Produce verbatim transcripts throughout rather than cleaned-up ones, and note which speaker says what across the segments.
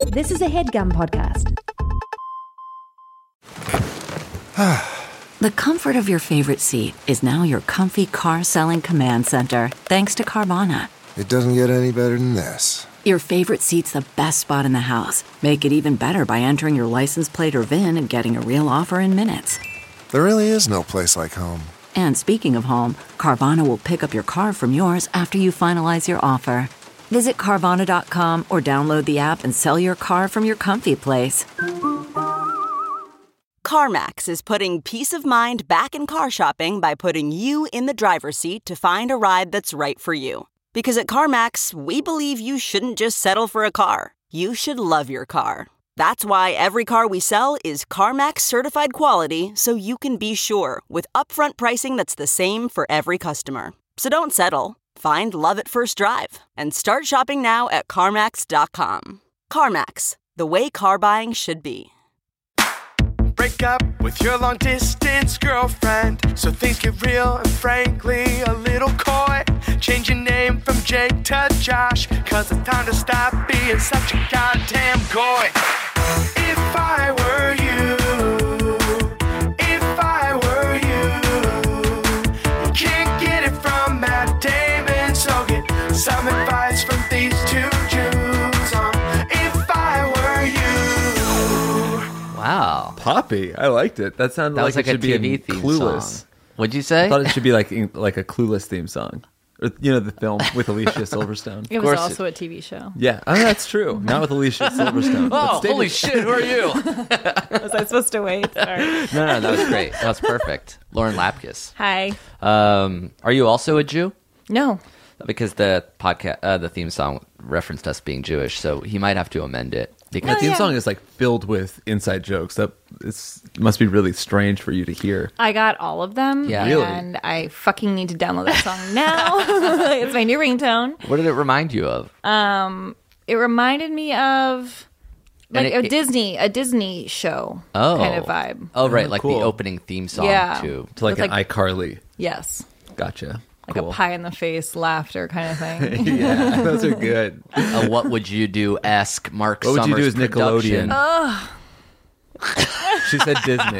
Speaker 1: This is a HeadGum podcast.
Speaker 2: The comfort of your favorite seat is now your comfy car selling command center, thanks to Carvana.
Speaker 3: It doesn't get any better than this.
Speaker 2: Your favorite seat's the best spot in the house. Make it even better by entering your license plate or V I N and getting a real offer in minutes.
Speaker 3: There really is no place like home.
Speaker 2: And speaking of home, Carvana will pick up your car from yours after you finalize your offer. Visit Carvana dot com or download the app and sell your car from your comfy place.
Speaker 4: CarMax is putting peace of mind back in car shopping by putting you in the driver's seat to find a ride that's right for you. Because at CarMax, we believe you shouldn't just settle for a car. You should love your car. That's why every car we sell is CarMax certified quality, so you can be sure with upfront pricing that's the same for every customer. So don't settle. Find love at first drive and start shopping now at CarMax dot com. CarMax, the way car buying should be.
Speaker 5: Break up with your long-distance girlfriend so things get real and frankly a little coy. Change your name from Jake to Josh, cause it's time to stop being such a goddamn goy. If I were you, if I were you, you can't get it from Matt Damon, so get some advice from these two Jews on If I Were You.
Speaker 6: Wow.
Speaker 7: Poppy. I liked it. That sounded
Speaker 6: That
Speaker 7: like,
Speaker 6: was like
Speaker 7: it
Speaker 6: a
Speaker 7: should
Speaker 6: T V
Speaker 7: be in
Speaker 6: theme
Speaker 7: Clueless.
Speaker 6: song. What'd you say?
Speaker 7: I thought it should be like in, like a Clueless theme song. Or, you know, the film with Alicia Silverstone.
Speaker 8: It was also a T V show.
Speaker 7: Yeah, oh, that's true. Not with Alicia Silverstone.
Speaker 6: Oh, holy shit, who are you?
Speaker 8: Was I supposed to wait? Sorry.
Speaker 6: No, no, that was great. That was perfect. Lauren Lapkus.
Speaker 8: Hi.
Speaker 6: Um, are you also a Jew?
Speaker 8: No.
Speaker 6: Because the podcast, uh, the theme song referenced us being Jewish, so he might have to amend it. Because
Speaker 7: That theme
Speaker 8: yeah.
Speaker 7: song is like filled with inside jokes. That it's, it must be really strange for you to hear.
Speaker 8: I got all of them.
Speaker 6: Yeah.
Speaker 7: Really?
Speaker 8: And I fucking need to download that song now. It's my new ringtone.
Speaker 6: what did it remind you of?
Speaker 8: Um, it reminded me of like
Speaker 6: And it-
Speaker 8: a
Speaker 6: it-
Speaker 8: Disney, a Disney show
Speaker 6: Oh.
Speaker 8: kind of vibe.
Speaker 6: Oh, right,
Speaker 7: Oh,
Speaker 6: like
Speaker 7: cool.
Speaker 6: the opening theme song
Speaker 8: Yeah.
Speaker 6: too.
Speaker 7: To like
Speaker 8: With,
Speaker 7: an
Speaker 8: like-
Speaker 7: iCarly.
Speaker 8: Yes.
Speaker 7: Gotcha.
Speaker 8: Like
Speaker 7: Cool.
Speaker 8: a pie in the face laughter kind of thing.
Speaker 7: Yeah, those are good.
Speaker 6: A What Would You Do esque Mark
Speaker 7: What would you
Speaker 6: Summers
Speaker 7: do as
Speaker 6: production.
Speaker 7: Nickelodeon? She said Disney.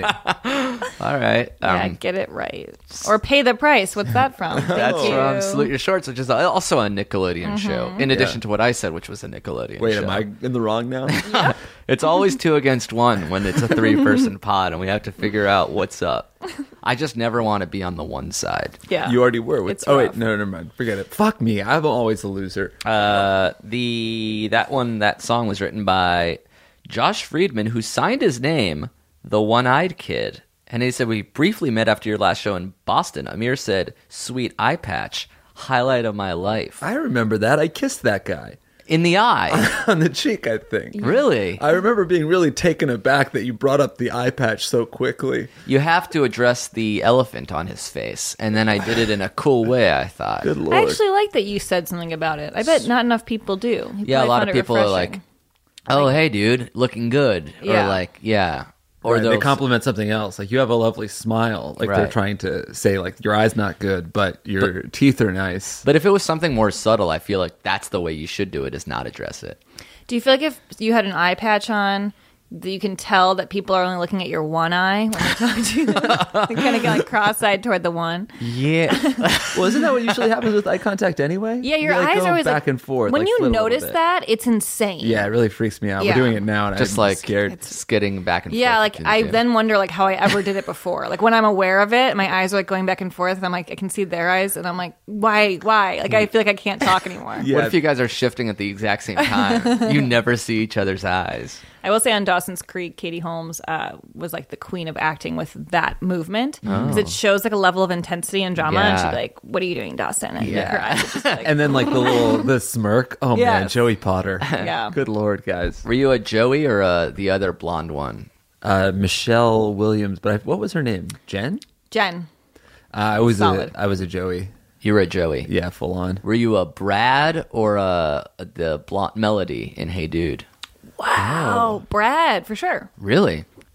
Speaker 6: All right.
Speaker 8: Yeah,
Speaker 6: Um,
Speaker 8: get it right. Or Pay the Price. What's that from? Thank
Speaker 6: That's
Speaker 8: you.
Speaker 6: from Salute Your Shorts, which is also a Nickelodeon show, in addition to what I said, which was a Nickelodeon
Speaker 7: Wait,
Speaker 6: show.
Speaker 7: am I in the wrong now?
Speaker 6: It's always two against one when it's a three-person pod, and we have to figure out what's up. I just never want to be on the one side.
Speaker 8: Yeah.
Speaker 7: You already were. With,
Speaker 8: It's
Speaker 7: oh, wait,
Speaker 8: rough.
Speaker 7: no, never mind. Forget it. Fuck me. I'm always a loser.
Speaker 6: Uh, the that one, that song was written by Josh Friedman, who signed his name The One-Eyed Kid. And he said, we briefly met after your last show in Boston. Amir said, sweet eye patch, highlight of my life.
Speaker 7: I remember that. I kissed that guy
Speaker 6: In the eye.
Speaker 7: on the cheek, I think.
Speaker 6: Really?
Speaker 7: I remember being really taken aback that you brought up the eye patch so quickly.
Speaker 6: You have to address the elephant on his face. And then I did it in a cool way, I thought.
Speaker 7: Good lord.
Speaker 8: I actually like that you said something about it. I bet not enough people do. You
Speaker 6: Yeah, a
Speaker 8: probably
Speaker 6: lot
Speaker 8: found
Speaker 6: of
Speaker 8: it
Speaker 6: people are
Speaker 8: refreshing.
Speaker 6: like, oh, hey, dude, looking good.
Speaker 8: Yeah.
Speaker 6: Or like, yeah. Or
Speaker 7: Right, they
Speaker 6: they'll-
Speaker 7: compliment something else. Like, you have a lovely smile. Like, they're
Speaker 6: Right.
Speaker 7: trying to say, like, your eye's not good, but your teeth are nice.
Speaker 6: But if it was something more subtle, I feel like that's the way you should do it, is not address it.
Speaker 8: Do you feel like if you had an eye patch on, that you can tell that people are only looking at your one eye when they talk to you? They kind of get like cross-eyed toward the one.
Speaker 6: Yeah.
Speaker 7: Well, isn't that what usually happens with eye contact anyway?
Speaker 8: Yeah, your
Speaker 7: You, like,
Speaker 8: eyes
Speaker 7: go
Speaker 8: are always
Speaker 7: back
Speaker 8: like,
Speaker 7: and forth.
Speaker 8: When
Speaker 7: like,
Speaker 8: you
Speaker 7: flit a little
Speaker 8: notice
Speaker 7: bit.
Speaker 8: that, it's insane.
Speaker 7: Yeah, it really freaks me out.
Speaker 8: Yeah.
Speaker 7: We're doing it now, and
Speaker 6: Just
Speaker 7: I'm
Speaker 6: like
Speaker 7: scared.
Speaker 6: it's getting back and
Speaker 8: Yeah,
Speaker 6: forth.
Speaker 8: like
Speaker 6: between
Speaker 8: I
Speaker 6: the two.
Speaker 8: then wonder like how I ever did it before. Like when I'm aware of it, my eyes are like going back and forth, and I'm like I can see their eyes, and I'm like, why, why? Like I feel like I can't talk anymore.
Speaker 7: Yeah.
Speaker 6: What if you guys are shifting at the exact same time? You never see each other's eyes.
Speaker 8: I will say on Dawson's Creek, Katie Holmes uh, was like the queen of acting with that movement because it shows like a level of intensity and drama. And she'd
Speaker 6: Yeah.
Speaker 8: be like, "What are you doing, Dawson?" And
Speaker 6: Yeah.
Speaker 8: like, her eyes would just, like,
Speaker 7: And then, like, the little the smirk. Oh, man,
Speaker 8: Yes.
Speaker 7: Joey Potter.
Speaker 8: Yeah.
Speaker 7: Good lord, guys.
Speaker 6: Were you a Joey or uh, the other blonde one?
Speaker 7: Uh, Michelle Williams, but I, what was her name? Jen?
Speaker 8: Jen.
Speaker 7: Uh, I was
Speaker 8: Solid.
Speaker 7: a I was a Joey.
Speaker 6: You were a Joey.
Speaker 7: Yeah, full on.
Speaker 6: Were you a Brad or a, the blonde Melody in Hey Dude?
Speaker 8: Wow, Brad for sure.
Speaker 6: Really?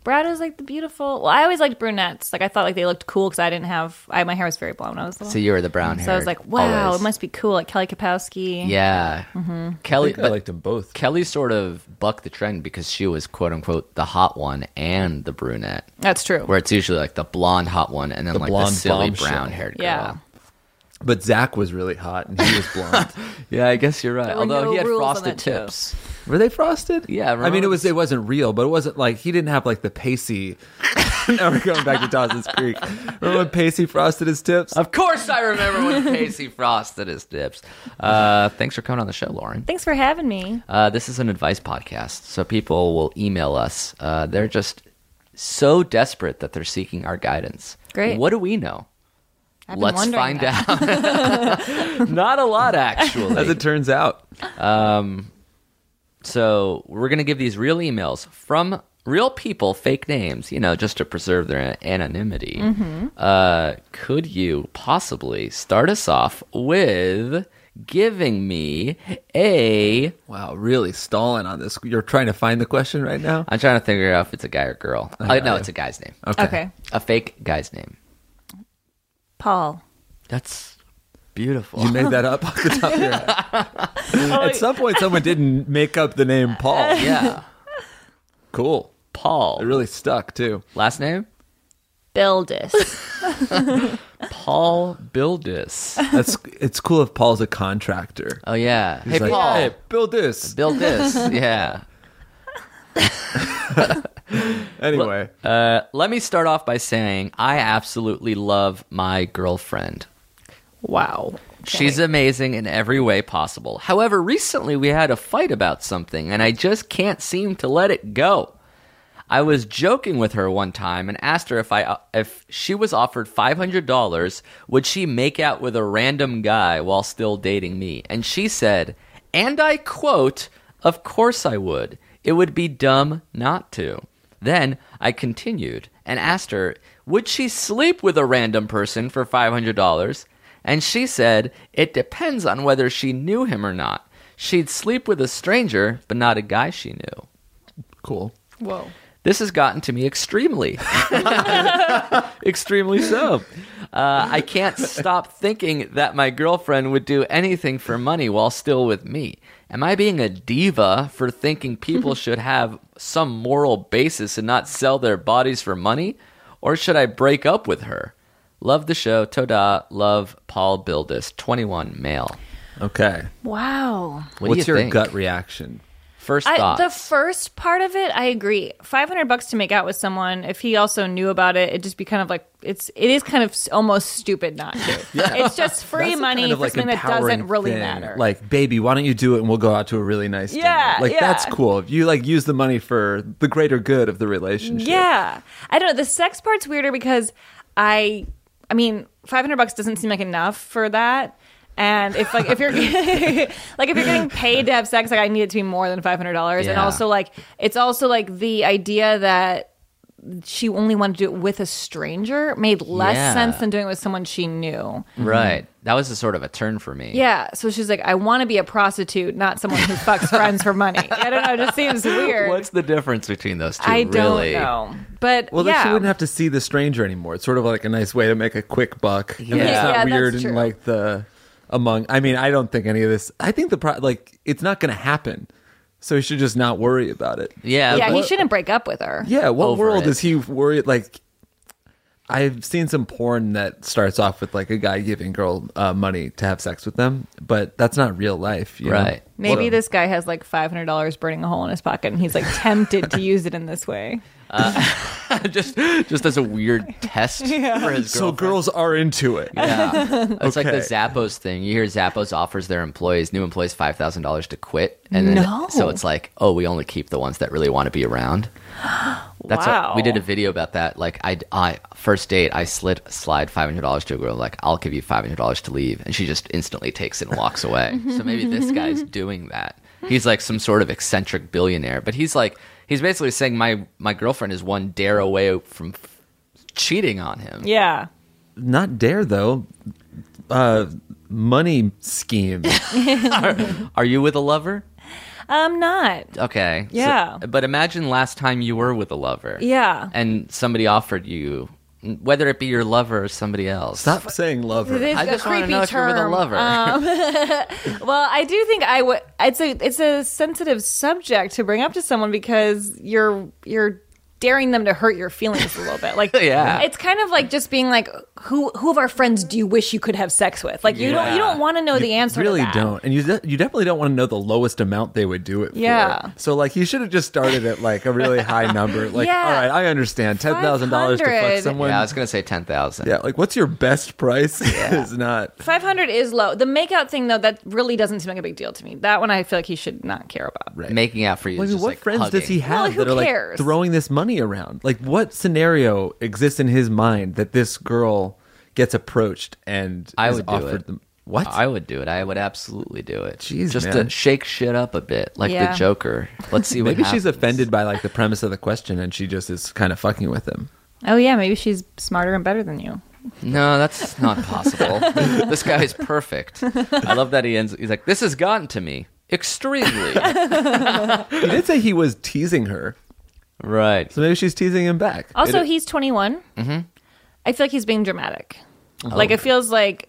Speaker 8: Brad was like the beautiful. Well, I always liked brunettes. Like I thought like they looked cool because I didn't have. I my hair was very blonde when I was little.
Speaker 6: So you were the brown hair.
Speaker 8: So I was like, wow,
Speaker 6: always.
Speaker 8: it must be cool. Like Kelly Kapowski.
Speaker 6: Yeah.
Speaker 8: Mm-hmm.
Speaker 6: Kelly,
Speaker 7: I think I
Speaker 6: but
Speaker 7: liked them both.
Speaker 6: Kelly sort of bucked the trend because she was quote unquote the hot one and the brunette.
Speaker 8: That's true.
Speaker 6: Where it's usually like the blonde hot one and then
Speaker 7: The
Speaker 6: like the
Speaker 7: blonde
Speaker 6: silly
Speaker 7: bombshell.
Speaker 6: brown haired girl.
Speaker 8: Yeah.
Speaker 7: But Zach was really hot, and he was blonde.
Speaker 6: Yeah, I guess you're right.
Speaker 8: There were
Speaker 6: Although
Speaker 8: no
Speaker 6: he had
Speaker 8: rules on
Speaker 6: frosted
Speaker 8: that show.
Speaker 6: tips.
Speaker 7: Were they frosted?
Speaker 6: Yeah,
Speaker 7: I mean,
Speaker 6: remember
Speaker 7: it was. It wasn't real, but it wasn't like he didn't have like the Pacey. Now we're going back to Dawson's Creek. Remember when Pacey frosted his tips?
Speaker 6: Of course, I remember when Pacey frosted his tips. Uh, thanks for coming on the show, Lauren.
Speaker 8: Thanks for having me.
Speaker 6: Uh, this is an advice podcast, so people will email us. Uh, they're just so desperate that they're seeking our guidance.
Speaker 8: Great.
Speaker 6: What do we know?
Speaker 8: I've been
Speaker 6: Let's
Speaker 8: wondering
Speaker 6: find
Speaker 8: that.
Speaker 6: out. Not a lot, actually.
Speaker 7: As it turns out.
Speaker 6: Um, so we're going to give these real emails from real people, fake names, you know, just to preserve their anonymity.
Speaker 8: Mm-hmm.
Speaker 6: Uh, could you possibly start us off with giving me a...
Speaker 7: Wow, really stalling on this. You're trying to find the question right now?
Speaker 6: I'm trying to figure out if it's a guy or girl.
Speaker 7: I
Speaker 6: Uh,
Speaker 7: got
Speaker 6: no,
Speaker 7: it.
Speaker 6: it's a guy's name.
Speaker 7: Okay.
Speaker 8: Okay.
Speaker 6: A fake guy's name.
Speaker 8: Paul.
Speaker 6: That's beautiful.
Speaker 7: You made that up off the top of your head. At some point, someone didn't make up the name Paul.
Speaker 6: Yeah.
Speaker 7: Cool.
Speaker 6: Paul.
Speaker 7: It really stuck, too.
Speaker 6: Last name?
Speaker 8: Bildis.
Speaker 6: Paul Bildis.
Speaker 7: That's It's cool if Paul's a contractor.
Speaker 6: Oh, yeah.
Speaker 7: He's
Speaker 6: Hey,
Speaker 7: like,
Speaker 6: Paul.
Speaker 7: Hey, build this.
Speaker 6: Build this. Yeah.
Speaker 7: Anyway.
Speaker 6: Uh, let me start off by saying I absolutely love my girlfriend.
Speaker 8: Wow.
Speaker 6: She's amazing in every way possible. However, recently we had a fight about something, and I just can't seem to let it go. I was joking with her one time and asked her if I if she was offered five hundred dollars, would she make out with a random guy while still dating me? And she said, and I quote, "Of course I would. It would be dumb not to." Then I continued and asked her, would she sleep with a random person for five hundred dollars? And she said, it depends on whether she knew him or not. She'd sleep with a stranger, but not a guy she knew.
Speaker 7: Cool.
Speaker 8: Whoa.
Speaker 6: This has gotten to me extremely. Extremely so. Uh, I can't stop thinking that my girlfriend would do anything for money while still with me. Am I being a diva for thinking people should have some moral basis and not sell their bodies for money? Or should I break up with her? Love the show. Toda. Love, Paul Bildis. twenty-one, male.
Speaker 7: Okay.
Speaker 8: Wow.
Speaker 6: What
Speaker 7: What's
Speaker 6: do you
Speaker 7: your
Speaker 6: think?
Speaker 7: gut reaction?
Speaker 6: First
Speaker 8: I,
Speaker 6: thoughts.
Speaker 8: the first part of it, I agree. five hundred bucks to make out with someone, if he also knew about it, it'd just be kind of like, it's, it is kind of s- almost stupid not to. It's just free
Speaker 7: That's a
Speaker 8: money
Speaker 7: kind of,
Speaker 8: for
Speaker 7: like,
Speaker 8: something that
Speaker 7: empowering
Speaker 8: doesn't really
Speaker 7: thing.
Speaker 8: matter.
Speaker 7: Like, baby, why don't you do it and we'll go out to a really nice dinner.
Speaker 8: Yeah,
Speaker 7: Like,
Speaker 8: yeah.
Speaker 7: that's cool. If you, like, use the money for the greater good of the relationship.
Speaker 8: Yeah. I don't know. The sex part's weirder because I, I mean, five hundred bucks doesn't seem like enough for that. And if like if you're like if you're getting paid to have sex, like I need it to be more than five hundred dollars. And
Speaker 6: Yeah.
Speaker 8: also like it's also like the idea that she only wanted to do it with a stranger made less
Speaker 6: Yeah.
Speaker 8: sense than doing it with someone she knew.
Speaker 6: Right. That was a sort of a turn for me.
Speaker 8: Yeah. So she's like, I want to be a prostitute, not someone who fucks friends for money. I don't know. It just seems weird.
Speaker 6: What's the difference between those two?
Speaker 8: I don't
Speaker 6: really?
Speaker 8: know. But
Speaker 7: Well, then
Speaker 8: yeah.
Speaker 7: she wouldn't have to see the stranger anymore. It's sort of like a nice way to make a quick buck. And
Speaker 6: Yeah.
Speaker 7: it's
Speaker 8: Yeah,
Speaker 7: not
Speaker 8: that's
Speaker 7: weird and
Speaker 8: true.
Speaker 7: like the among. I mean, I don't think any of this. I think the pro, like it's not going to happen. So he should just not worry about it.
Speaker 6: Yeah.
Speaker 8: yeah, he
Speaker 6: what-
Speaker 8: shouldn't break up with her.
Speaker 7: Yeah, what
Speaker 6: Over
Speaker 7: world
Speaker 6: it.
Speaker 7: is he worried? Like, I've seen some porn that starts off with like a guy giving girl uh, money to have sex with them, but that's not real life, you know?
Speaker 6: Right.
Speaker 8: Maybe
Speaker 7: So-
Speaker 8: this guy has like five hundred dollars burning a hole in his pocket and he's like tempted to use it in this way.
Speaker 6: just just as a weird test for his
Speaker 7: So
Speaker 6: girlfriend.
Speaker 7: girls are into it.
Speaker 6: Yeah. It's like the
Speaker 7: Okay.
Speaker 6: Zappos thing. You hear Zappos offers their employees, new employees, five thousand dollars to quit. And then,
Speaker 8: No.
Speaker 6: so it's like, oh, we only keep the ones that really want to be around. That's
Speaker 8: Wow.
Speaker 6: what, we did a video about that. Like, I, I first date, I slid, slide five hundred dollars to a girl, like, I'll give you five hundred dollars to leave. And she just instantly takes it and walks away. So maybe this guy's doing that. He's like some sort of eccentric billionaire. But he's like, he's basically saying my, my girlfriend is one dare away from f- cheating on him.
Speaker 8: Yeah.
Speaker 7: Not dare though. Uh, money scheme.
Speaker 6: Are you with a lover?
Speaker 8: I'm not.
Speaker 6: Okay. so-
Speaker 8: Yeah.
Speaker 6: but imagine last time you were with a lover.
Speaker 8: Yeah.
Speaker 6: And somebody offered you, whether it be your lover or somebody else.
Speaker 7: Stop saying lover.
Speaker 8: It is
Speaker 6: I
Speaker 8: a
Speaker 6: just want to
Speaker 8: creepy
Speaker 6: know if you're with a
Speaker 8: term.
Speaker 6: lover.
Speaker 8: Um, well, I do think I would. It's a it's a sensitive subject to bring up to someone because you're you're daring them to hurt your feelings a little bit. Like,
Speaker 6: Yeah.
Speaker 8: it's kind of like just being like, who who of our friends do you wish you could have sex with? Like, you don't you don't want to know the answer.
Speaker 7: really
Speaker 8: to that.
Speaker 7: don't, and you de- you definitely don't want to know the lowest amount they would do it
Speaker 8: Yeah.
Speaker 7: for. So like, you should have just started at like a really high number. Like,
Speaker 8: Yeah.
Speaker 7: all right, I understand ten thousand dollars to
Speaker 8: five
Speaker 7: fuck
Speaker 8: hundred.
Speaker 7: someone.
Speaker 6: yeah, I was going to say ten thousand.
Speaker 7: Yeah, like what's your best price? Is not.
Speaker 8: five hundred is low. The makeout thing, though, that really doesn't seem like a big deal to me. That one I feel like he should not care about.
Speaker 7: Right.
Speaker 6: Making out for you
Speaker 7: Well, I
Speaker 6: is
Speaker 7: mean,
Speaker 6: just
Speaker 7: what
Speaker 6: like
Speaker 7: friends
Speaker 6: hugging.
Speaker 7: does he have
Speaker 8: Well, who
Speaker 7: that are
Speaker 8: cares?
Speaker 7: like throwing this money around? Like, what scenario exists in his mind that this girl gets approached and
Speaker 6: I
Speaker 7: is
Speaker 6: would do
Speaker 7: offered
Speaker 6: it.
Speaker 7: them? What?
Speaker 6: I would do it. I would absolutely do it.
Speaker 7: Jeez,
Speaker 6: just
Speaker 7: man.
Speaker 6: to shake shit up a bit, like
Speaker 8: Yeah.
Speaker 6: the Joker. Let's see what
Speaker 7: Maybe she's
Speaker 6: happens.
Speaker 7: offended by like the premise of the question, and she just is kind of fucking with him.
Speaker 8: Oh yeah, maybe she's smarter and better than you.
Speaker 6: No, that's not possible. This guy is perfect. I love that he ends. He's like, "This has gotten to me extremely."
Speaker 7: He did say he was teasing her,
Speaker 6: Right.
Speaker 7: so maybe she's teasing him back.
Speaker 8: Also,
Speaker 7: It-
Speaker 8: he's twenty-one. Mm-hmm. I feel like he's being dramatic.
Speaker 6: Oh.
Speaker 8: Like, it feels like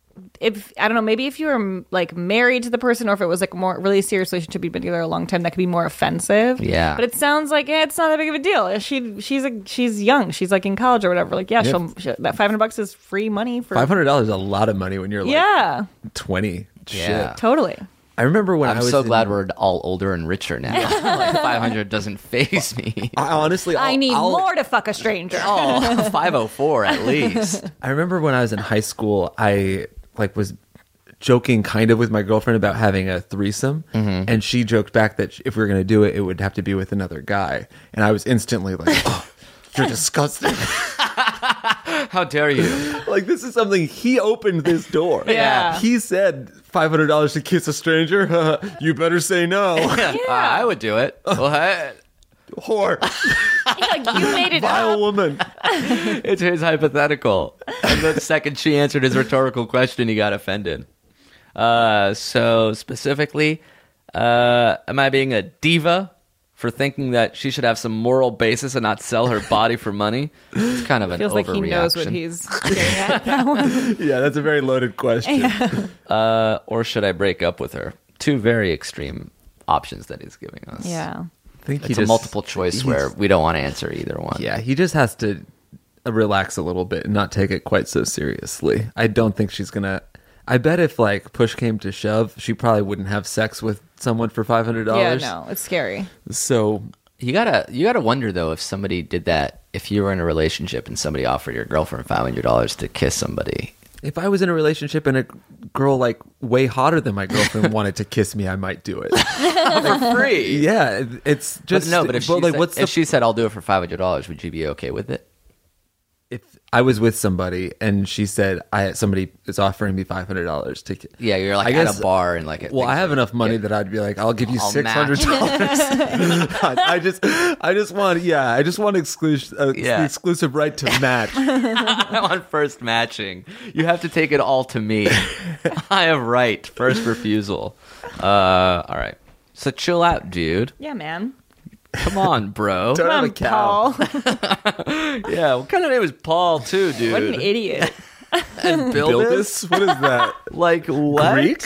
Speaker 8: if I don't know, maybe if you were like married to the person, or if it was like a more really serious relationship, you'd been together a long time, that could be more offensive.
Speaker 6: Yeah.
Speaker 8: But it sounds like eh, it's not that big of a deal. She she's a, she's young. She's like in college or whatever. Like, yeah,
Speaker 7: Yeah.
Speaker 8: she'll, she'll that five hundred bucks is free money for
Speaker 7: five hundred dollars is a lot of money when you're like
Speaker 8: Yeah,
Speaker 7: twenty.
Speaker 6: Yeah.
Speaker 7: Shit.
Speaker 8: totally.
Speaker 7: I remember when I
Speaker 6: I'm
Speaker 7: was
Speaker 6: so
Speaker 7: in-
Speaker 6: glad we're all older and richer now. Like five hundred doesn't phase me.
Speaker 7: I honestly,
Speaker 8: I
Speaker 7: I'll-
Speaker 8: need
Speaker 7: I'll-
Speaker 8: more to fuck a stranger.
Speaker 6: Oh, five oh four at least.
Speaker 7: I remember when I was in high school, I like was joking kind of with my girlfriend about having a threesome,
Speaker 6: Mm-hmm.
Speaker 7: and she joked back that if we were going to do it, it would have to be with another guy, and I was instantly like, "Oh, you're disgusting!"
Speaker 6: How dare you?
Speaker 7: Like, this is something he opened this door.
Speaker 8: Yeah.
Speaker 7: He said five hundred dollars to kiss a stranger. You better say no,
Speaker 6: Uh, I would do it. What?
Speaker 7: whore,
Speaker 8: Like, you made it
Speaker 7: vile
Speaker 8: up.
Speaker 7: woman.
Speaker 6: It's his hypothetical. And the second she answered his rhetorical question, he got offended. Uh, so specifically, uh, am I being a diva for thinking that she should have some moral basis and not sell her body for money? It's kind of an
Speaker 8: Feels like he knows what
Speaker 6: overreaction.
Speaker 8: he's getting at. That one.
Speaker 7: Yeah, that's a very loaded question.
Speaker 6: Uh, or should I break up with her? Two very extreme options that he's giving us.
Speaker 8: Yeah.
Speaker 7: I think he
Speaker 6: It's a
Speaker 7: just-
Speaker 6: multiple choice
Speaker 7: he's-
Speaker 6: where we don't want to answer either one.
Speaker 7: Yeah, he just has to uh, relax a little bit and not take it quite so seriously. I don't think she's gonna. I bet if like push came to shove, she probably wouldn't have sex with someone for five hundred
Speaker 8: Yeah,
Speaker 7: dollars.
Speaker 8: no, it's scary.
Speaker 7: So
Speaker 6: You gotta you gotta wonder though if somebody did that, if you were in a relationship and somebody offered your girlfriend five hundred dollars to kiss somebody.
Speaker 7: if I was in a relationship and a girl like way hotter than my girlfriend wanted to kiss me, I might do it.
Speaker 6: For free.
Speaker 7: Yeah, it- it's just
Speaker 6: But no, but if, she,
Speaker 7: like,
Speaker 6: said,
Speaker 7: what's
Speaker 6: if
Speaker 7: the
Speaker 6: she said I'll do it for five hundred dollars, would you be okay with it?
Speaker 7: if I was with somebody and she said I somebody is offering me five hundred dollars to ki-
Speaker 6: Yeah, you're like
Speaker 7: I
Speaker 6: at
Speaker 7: guess-
Speaker 6: a bar and like.
Speaker 7: Well, I
Speaker 6: things
Speaker 7: have
Speaker 6: are-
Speaker 7: enough money
Speaker 6: yeah.
Speaker 7: that I'd be like, I'll give you
Speaker 6: I'll
Speaker 7: six hundred dollars. I just, I just want, yeah, I just want exclusive, uh,
Speaker 6: Yeah.
Speaker 7: the exclusive right to match.
Speaker 6: I want first matching. You have to take it all to me. I have right first refusal. Uh, all right. So chill out, dude.
Speaker 8: Yeah, man.
Speaker 6: Come on, bro.
Speaker 7: Don't have a
Speaker 8: Come
Speaker 7: cow.
Speaker 8: on, Paul.
Speaker 6: Yeah, what kind of name is Paul too, dude?
Speaker 8: What an idiot.
Speaker 6: And
Speaker 7: Buildus? What is that?
Speaker 6: Like what?
Speaker 7: Greek?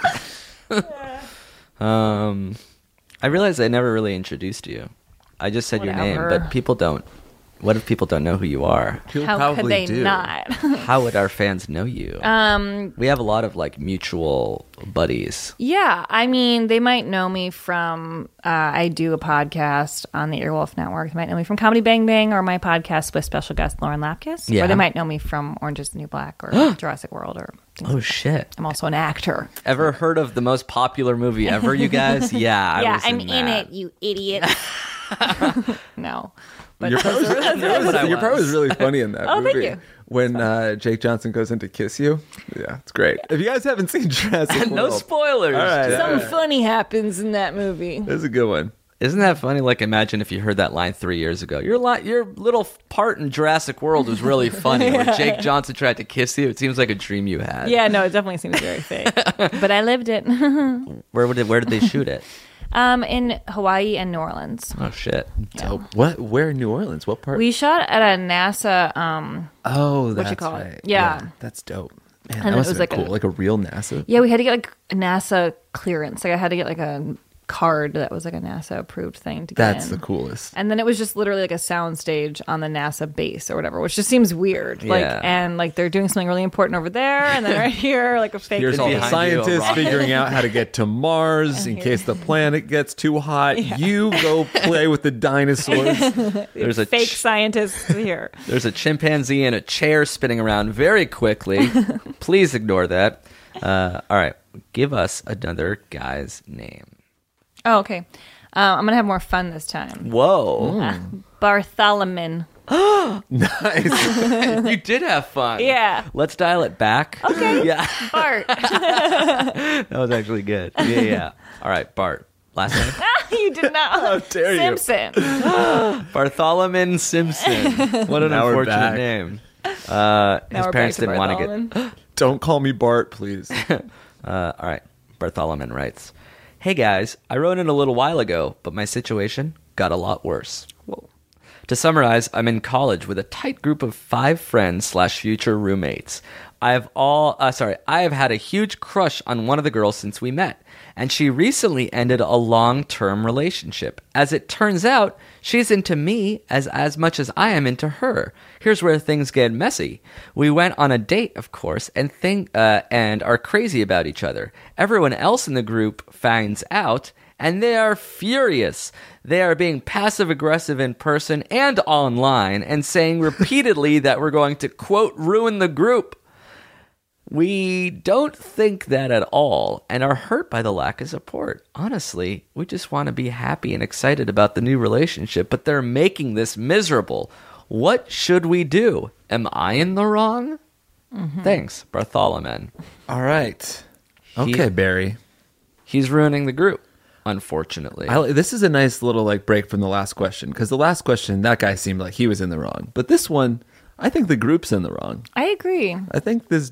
Speaker 6: Um, I realized I never really introduced you. I just said your name,
Speaker 8: Whatever.
Speaker 6: but people don't. What if people don't know who you are?
Speaker 7: People
Speaker 8: How could
Speaker 7: probably
Speaker 8: they
Speaker 7: do.
Speaker 8: not?
Speaker 6: How would our fans know you?
Speaker 8: Um,
Speaker 6: We have a lot of like mutual buddies.
Speaker 8: yeah, I mean, they might know me from, uh, I do a podcast on the Earwolf Network. They might know me from Comedy Bang Bang or my podcast with special guest Lauren Lapkus.
Speaker 6: Yeah.
Speaker 8: Or they might know me from Orange is the New Black or Jurassic World or things
Speaker 6: Oh
Speaker 8: like that.
Speaker 6: shit!
Speaker 8: I'm also an actor.
Speaker 6: Ever heard of the most popular movie ever, you guys? Yeah, I
Speaker 8: yeah,
Speaker 6: was
Speaker 8: I'm
Speaker 6: in,
Speaker 8: in
Speaker 6: that.
Speaker 8: it, you idiot. No. But
Speaker 7: Your part was,
Speaker 6: Yes, I
Speaker 7: your part was
Speaker 6: was.
Speaker 7: really funny in that
Speaker 8: Oh,
Speaker 7: movie.
Speaker 8: thank you.
Speaker 7: When uh, Jake Johnson goes in to kiss you. Yeah, it's great. If you guys haven't seen Jurassic
Speaker 6: No
Speaker 7: World,
Speaker 6: spoilers.
Speaker 7: All right, all
Speaker 8: something
Speaker 7: right.
Speaker 8: funny happens in that movie.
Speaker 7: This is a good one.
Speaker 6: Isn't that funny? Like, imagine if you heard that line three years ago. Your li- your little part in Jurassic World was really funny. Where Jake Johnson tried to kiss you. It seems like a dream you had.
Speaker 8: Yeah, no, it definitely seems very fake. But I lived it.
Speaker 6: Where would it, Where did they shoot it?
Speaker 8: Um, in Hawaii and New Orleans.
Speaker 6: Oh shit!
Speaker 7: Dope. What? Where in New Orleans? What part?
Speaker 8: We shot at a NASA. Um,
Speaker 7: oh, that's
Speaker 8: what you call it?
Speaker 7: right.
Speaker 8: Yeah.
Speaker 7: That's dope. Man,
Speaker 8: And
Speaker 7: that
Speaker 8: it
Speaker 7: must
Speaker 8: was
Speaker 7: have been
Speaker 8: like
Speaker 7: cool.
Speaker 8: a-
Speaker 7: like a real NASA.
Speaker 8: yeah, we had to get like a NASA clearance. Like I had to get like a card that was like a NASA approved thing to get
Speaker 7: That's
Speaker 8: in.
Speaker 7: the coolest.
Speaker 8: And then it was just literally like a sound stage on the NASA base or whatever, which just seems weird. Like,
Speaker 6: Yeah.
Speaker 8: and like they're doing something really important over there, and then right here, like a fake.
Speaker 7: Here's all the
Speaker 8: thing.
Speaker 6: behind you, a
Speaker 7: scientists
Speaker 6: rocket.
Speaker 7: figuring out how to get to Mars in case the planet gets too hot. You go play with the dinosaurs.
Speaker 6: There's a
Speaker 8: fake
Speaker 6: ch-
Speaker 8: scientists here.
Speaker 6: There's a chimpanzee in a chair spinning around very quickly. Please ignore that. Uh, all right, give us another guy's name.
Speaker 8: Oh, okay. Uh, I'm gonna have more fun this time.
Speaker 6: Whoa,
Speaker 8: Bartholomew.
Speaker 7: Nice.
Speaker 6: you did have fun.
Speaker 8: Yeah.
Speaker 6: Let's dial it back. Okay. Yeah,
Speaker 8: Bart.
Speaker 6: that was actually good. Yeah, yeah. All right, Bart. Last name?
Speaker 8: You did not. How
Speaker 7: dare you.
Speaker 8: Simpson.
Speaker 6: Bartholomew Simpson. What an
Speaker 7: Now we're
Speaker 6: unfortunate
Speaker 7: back.
Speaker 6: name. Uh, his
Speaker 8: Now we're back
Speaker 6: parents
Speaker 8: to
Speaker 6: didn't want to
Speaker 8: Bartholomew.
Speaker 6: get.
Speaker 7: Don't call me Bart, please.
Speaker 6: Uh, all right. Bartholomew writes, "Hey guys, I wrote in a little while ago, but my situation got a lot worse.
Speaker 8: Whoa.
Speaker 6: To summarize, I'm in college with a tight group of five friends slash future roommates. I have all, uh, sorry, I have had a huge crush on one of the girls since we met, and she recently ended a long-term relationship. As it turns out, she's into me as as much as I am into her. Here's where things get messy. We went on a date, of course, and think uh, and are crazy about each other. Everyone else in the group finds out, and they are furious. They are being passive-aggressive in person and online and saying repeatedly that we're going to, quote, ruin the group. We don't think that at all and are hurt by the lack of support. Honestly, we just want to be happy and excited about the new relationship, but they're making this miserable. What should we do? Am I in the wrong?
Speaker 8: Mm-hmm.
Speaker 6: Thanks, Bartholomew.
Speaker 7: All right. Okay, Barry.
Speaker 6: He's ruining the group, unfortunately.
Speaker 7: I, this is a nice little like break from the last question, because the last question, that guy seemed like he was in the wrong. But this one, I think the group's in the wrong.
Speaker 8: I agree.
Speaker 7: I think this...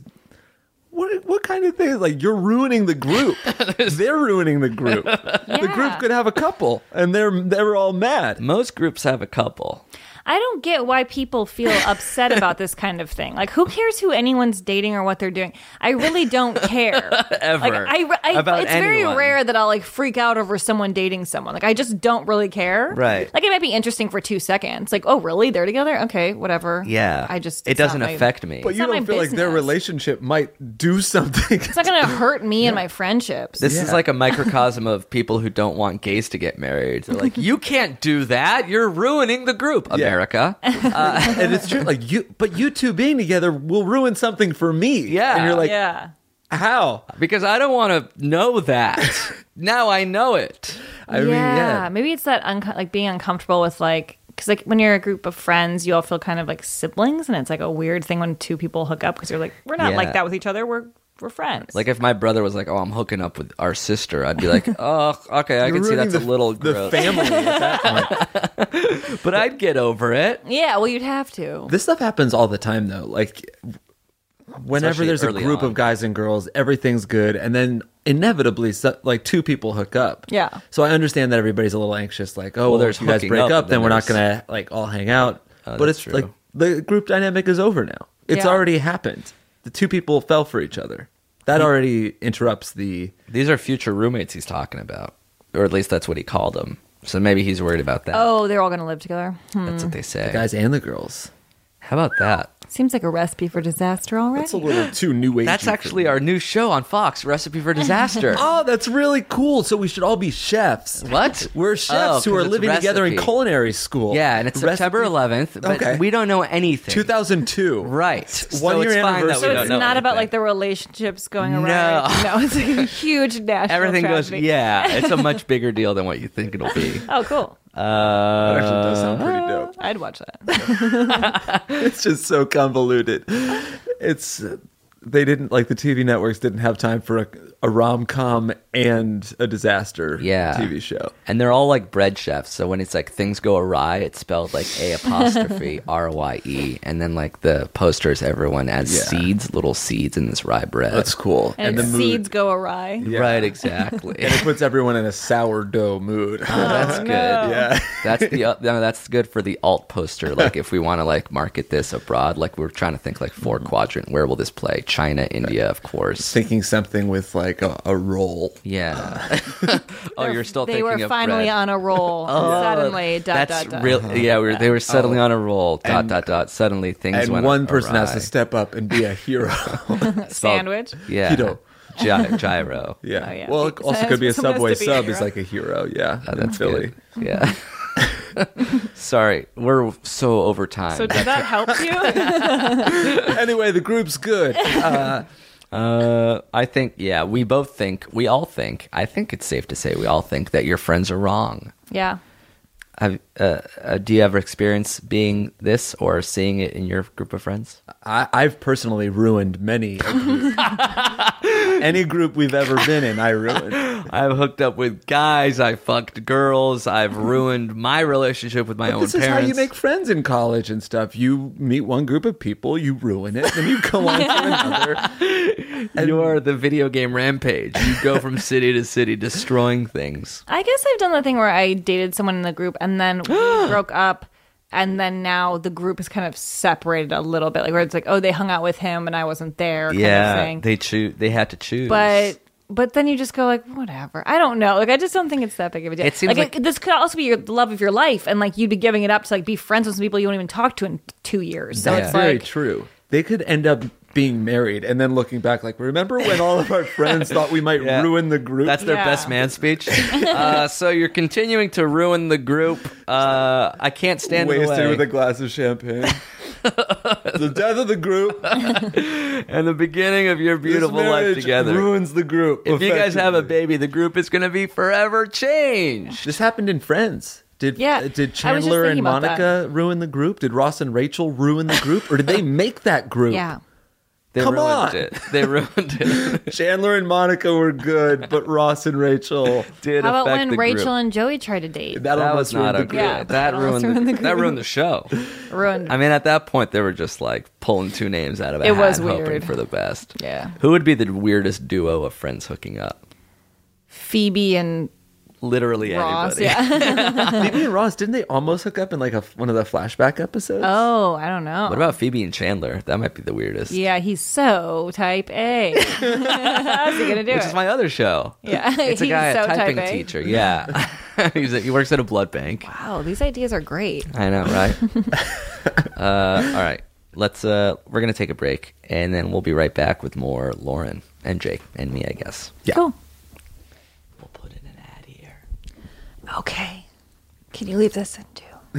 Speaker 7: What what kind of thing is like you're ruining the group? They're ruining the group. The group could have a couple, and they're they're all mad.
Speaker 6: Most groups have a couple.
Speaker 8: I don't get why people feel upset about this kind of thing. Like, who cares who anyone's dating or what they're doing? I really don't care.
Speaker 6: Ever.
Speaker 8: Like, I, I,
Speaker 6: About
Speaker 8: it's
Speaker 6: anyone.
Speaker 8: very rare that I'll like freak out over someone dating someone. Like, I just don't really care.
Speaker 6: Right.
Speaker 8: Like, it might be interesting for two seconds. Like, oh, really? They're together? Okay, whatever.
Speaker 6: Yeah.
Speaker 8: I just
Speaker 6: It
Speaker 8: it's not
Speaker 6: doesn't
Speaker 8: my-
Speaker 6: affect me.
Speaker 7: But you
Speaker 8: not my
Speaker 7: don't feel like their
Speaker 8: business.
Speaker 7: relationship might do something.
Speaker 8: It's not going to hurt me and my friendships.
Speaker 6: This is
Speaker 7: Yeah.
Speaker 6: like a microcosm of people who don't want gays to get married. They're like, you can't do that. You're ruining the group, America.
Speaker 7: And it's true. Like you, but you two being together will ruin something for me.
Speaker 6: Yeah.
Speaker 7: and you're like,
Speaker 8: yeah.
Speaker 7: how?
Speaker 6: Because I don't want to know that. Now I know it.
Speaker 7: I mean, yeah.
Speaker 8: Maybe it's that unco- like being uncomfortable with like because like when you're a group of friends, you all feel kind of like siblings, and it's like a weird thing when two people hook up because you're like we're not
Speaker 6: Yeah.
Speaker 8: like that with each other. We're we're friends.
Speaker 6: Like if my brother was like, oh, I'm hooking up with our sister, I'd be like, oh, okay, I
Speaker 7: You're
Speaker 6: can see
Speaker 7: ruining
Speaker 6: that's a
Speaker 7: the-
Speaker 6: little
Speaker 7: the
Speaker 6: gross.
Speaker 7: family at that point.
Speaker 6: But I'd get over it.
Speaker 8: yeah, well, you'd have to.
Speaker 7: This stuff happens all the time, though. Like whenever
Speaker 6: Especially
Speaker 7: there's a
Speaker 6: early
Speaker 7: group
Speaker 6: on.
Speaker 7: of guys and girls, everything's good, and then inevitably, so, like two people hook up.
Speaker 8: Yeah.
Speaker 7: So I understand that everybody's a little anxious. Like, oh, well,
Speaker 6: there's
Speaker 7: if you guys
Speaker 6: hooking
Speaker 7: break
Speaker 6: up,
Speaker 7: up,
Speaker 6: and
Speaker 7: then
Speaker 6: then
Speaker 7: we're not
Speaker 6: there's-
Speaker 7: gonna like all hang out.
Speaker 6: Oh,
Speaker 7: but
Speaker 6: that's
Speaker 7: it's
Speaker 6: true.
Speaker 7: like the group dynamic is over now. It's
Speaker 8: Yeah.
Speaker 7: already happened. The two people fell for each other. That already interrupts the.
Speaker 6: These are future roommates he's talking about. Or at least that's what he called them. So maybe he's worried about that.
Speaker 8: Oh, they're all going to live together. Hmm.
Speaker 6: That's what they say.
Speaker 7: guys and the girls.
Speaker 6: How about that?
Speaker 8: Seems like a recipe for disaster already.
Speaker 7: That's a little too new age.
Speaker 6: That's actually our new show on Fox, Recipe for Disaster.
Speaker 7: Oh, that's really cool. So we should all be chefs.
Speaker 6: What?
Speaker 7: We're
Speaker 6: Oh,
Speaker 7: chefs who
Speaker 6: 'cause
Speaker 7: are
Speaker 6: it's
Speaker 7: living together in
Speaker 6: recipe.
Speaker 7: culinary school.
Speaker 6: Yeah, and it's
Speaker 7: Recipe-
Speaker 6: September eleventh, but
Speaker 7: Okay.
Speaker 6: we don't know anything.
Speaker 7: two thousand two.
Speaker 6: Right.
Speaker 7: One
Speaker 6: so
Speaker 7: year
Speaker 6: it's fine that
Speaker 7: anniversary.
Speaker 6: we
Speaker 8: so
Speaker 6: don't
Speaker 8: it's
Speaker 6: know
Speaker 8: not about
Speaker 6: anything.
Speaker 8: like the relationships going
Speaker 6: No.
Speaker 8: around. No, it's like a huge national
Speaker 6: Everything
Speaker 8: tragedy.
Speaker 6: goes, yeah, it's a much bigger deal than what you think it'll be.
Speaker 8: Oh, cool.
Speaker 6: Uh,
Speaker 7: That actually does sound pretty dope.
Speaker 8: I'd watch that.
Speaker 7: It's just so convoluted. It's uh, they didn't like the T V networks didn't have time for a, a rom-com and a disaster
Speaker 6: Yeah.
Speaker 7: T V show.
Speaker 6: And they're all like bread chefs. So when it's like things go awry, it's spelled like A apostrophe R Y E. And then like the posters, everyone adds
Speaker 7: Yeah.
Speaker 6: seeds, little seeds in this rye bread.
Speaker 7: That's cool.
Speaker 8: And,
Speaker 7: the
Speaker 8: its
Speaker 7: mood-
Speaker 8: seeds go awry.
Speaker 7: Yeah.
Speaker 6: Right, exactly.
Speaker 7: And it puts everyone in a sourdough mood.
Speaker 6: Oh, that's good.
Speaker 7: Yeah.
Speaker 6: That's the uh, no, that's good for the alt poster. Like if we want to like market this abroad, like we're trying to think like four quadrant. Where will this play? China, India, of course.
Speaker 7: Thinking something with like a, a roll.
Speaker 6: Yeah. oh, you're still
Speaker 8: They
Speaker 6: thinking
Speaker 8: were
Speaker 6: of
Speaker 8: finally
Speaker 6: bread.
Speaker 8: on a roll. Suddenly, dot,
Speaker 6: That's
Speaker 8: dot, dot.
Speaker 6: real. Yeah, we were, they were suddenly on a roll. Dot
Speaker 7: And-
Speaker 6: dot dot. Suddenly things
Speaker 7: And
Speaker 6: went
Speaker 7: one person has
Speaker 6: awry.
Speaker 7: to step up and be a hero.
Speaker 8: Sandwich.
Speaker 6: Yeah.
Speaker 7: Keto.
Speaker 6: Gy- gyro.
Speaker 7: Yeah.
Speaker 8: Oh, yeah.
Speaker 7: Well, it also could be a
Speaker 8: Someone
Speaker 7: Subway
Speaker 8: has to be a
Speaker 7: sub is
Speaker 8: hero.
Speaker 7: like a hero. Yeah.
Speaker 6: Oh,
Speaker 7: in
Speaker 6: that's
Speaker 7: Philly.
Speaker 6: good. Yeah. Sorry, we're so over time.
Speaker 8: So did that help you?
Speaker 7: Anyway, the group's good. Uh,
Speaker 6: Uh, I think, yeah, we both think, we all think, I think it's safe to say we all think that your friends are wrong.
Speaker 8: Yeah.
Speaker 6: Have, uh, uh, do you ever experience being this or seeing it in your group of friends?
Speaker 7: I, I've personally ruined many. A group. Any group we've ever been in, I ruined.
Speaker 6: I've hooked up with guys, I fucked girls, I've ruined my relationship with my
Speaker 7: But
Speaker 6: own
Speaker 7: this is
Speaker 6: parents.
Speaker 7: how you make friends in college and stuff. You meet one group of people, you ruin it, then you go on to another.
Speaker 6: You're the video game rampage. You go from city to city destroying things.
Speaker 8: I guess I've done the thing where I dated someone in the group and then we broke up. And then now the group is kind of separated a little bit, like where it's like, oh, they hung out with him and I wasn't there, kind of
Speaker 6: Yeah,
Speaker 8: thing.
Speaker 6: they choose. They had to choose.
Speaker 8: But but then you just go like, whatever. I don't know. Like I just don't think it's that big of a deal.
Speaker 6: It seems like-
Speaker 8: it- this could also be your the love of your life, and like you'd be giving it up to like be friends with some people you won't even talk to in two years. So
Speaker 7: That's
Speaker 8: it's
Speaker 7: very
Speaker 8: like,
Speaker 7: true. They could end up being married and then looking back like, remember when all of our friends thought we might
Speaker 6: Yeah.
Speaker 7: ruin the group?
Speaker 6: That's their
Speaker 8: Yeah.
Speaker 6: best man speech. uh, so you're continuing to ruin the group. Uh, I can't stand in the
Speaker 7: wasted
Speaker 6: way.
Speaker 7: with a glass of champagne. The death of the group.
Speaker 6: and the beginning of your beautiful
Speaker 7: This
Speaker 6: life
Speaker 7: marriage
Speaker 6: together.
Speaker 7: ruins the group.
Speaker 6: If you guys have a
Speaker 7: effectively.
Speaker 6: baby, the group is going to be forever changed.
Speaker 7: This happened in Friends. Did
Speaker 8: Yeah,
Speaker 7: uh, did
Speaker 8: I was just
Speaker 7: Chandler and
Speaker 8: thinking about
Speaker 7: Monica ruin the group? Did Ross and Rachel ruin the group, or did they make that group?
Speaker 8: yeah.
Speaker 6: They
Speaker 7: Come
Speaker 6: ruined
Speaker 7: on.
Speaker 6: it. They ruined it.
Speaker 7: Chandler and Monica were good, but Ross and Rachel.
Speaker 6: Did
Speaker 8: How about
Speaker 6: affect
Speaker 8: when
Speaker 6: the
Speaker 8: Rachel
Speaker 6: group.
Speaker 8: and Joey tried to date?
Speaker 7: That,
Speaker 6: That
Speaker 7: almost
Speaker 6: was not
Speaker 7: ruined
Speaker 6: a
Speaker 7: the
Speaker 6: good.
Speaker 7: group.
Speaker 8: Yeah,
Speaker 6: that
Speaker 8: that almost
Speaker 6: ruined.
Speaker 8: ruined
Speaker 6: The,
Speaker 8: the
Speaker 6: that
Speaker 8: group.
Speaker 6: ruined the show.
Speaker 8: Ruined.
Speaker 6: I mean, at that point, they were just like pulling two names out of a
Speaker 8: It
Speaker 6: hat,
Speaker 8: was
Speaker 6: hoping
Speaker 8: weird.
Speaker 6: for the best.
Speaker 8: Yeah.
Speaker 6: Who would be the weirdest duo of friends hooking up?
Speaker 8: Phoebe and
Speaker 6: Literally
Speaker 8: Ross.
Speaker 6: anybody.
Speaker 8: Yeah.
Speaker 7: Phoebe and Ross, didn't they almost hook up in like a, one of the flashback episodes?
Speaker 8: Oh, I don't know.
Speaker 6: What about Phoebe and Chandler? That might be the weirdest.
Speaker 8: Yeah, he's so type A. How's he gonna do
Speaker 6: Which
Speaker 8: it?
Speaker 6: is my other show.
Speaker 8: Yeah,
Speaker 6: It's a
Speaker 8: he's
Speaker 6: guy,
Speaker 8: so
Speaker 6: a typing
Speaker 8: type A.
Speaker 6: teacher. Yeah. He's a, he works at a blood bank.
Speaker 8: Wow, these ideas are great.
Speaker 6: I know, right? uh, all right. Let's uh we're gonna take a break and then we'll be right back with more Lauren and Jake and me, I guess.
Speaker 7: Yeah.
Speaker 8: Cool.
Speaker 6: We'll put in an ad here.
Speaker 8: Okay. Can you leave this in too?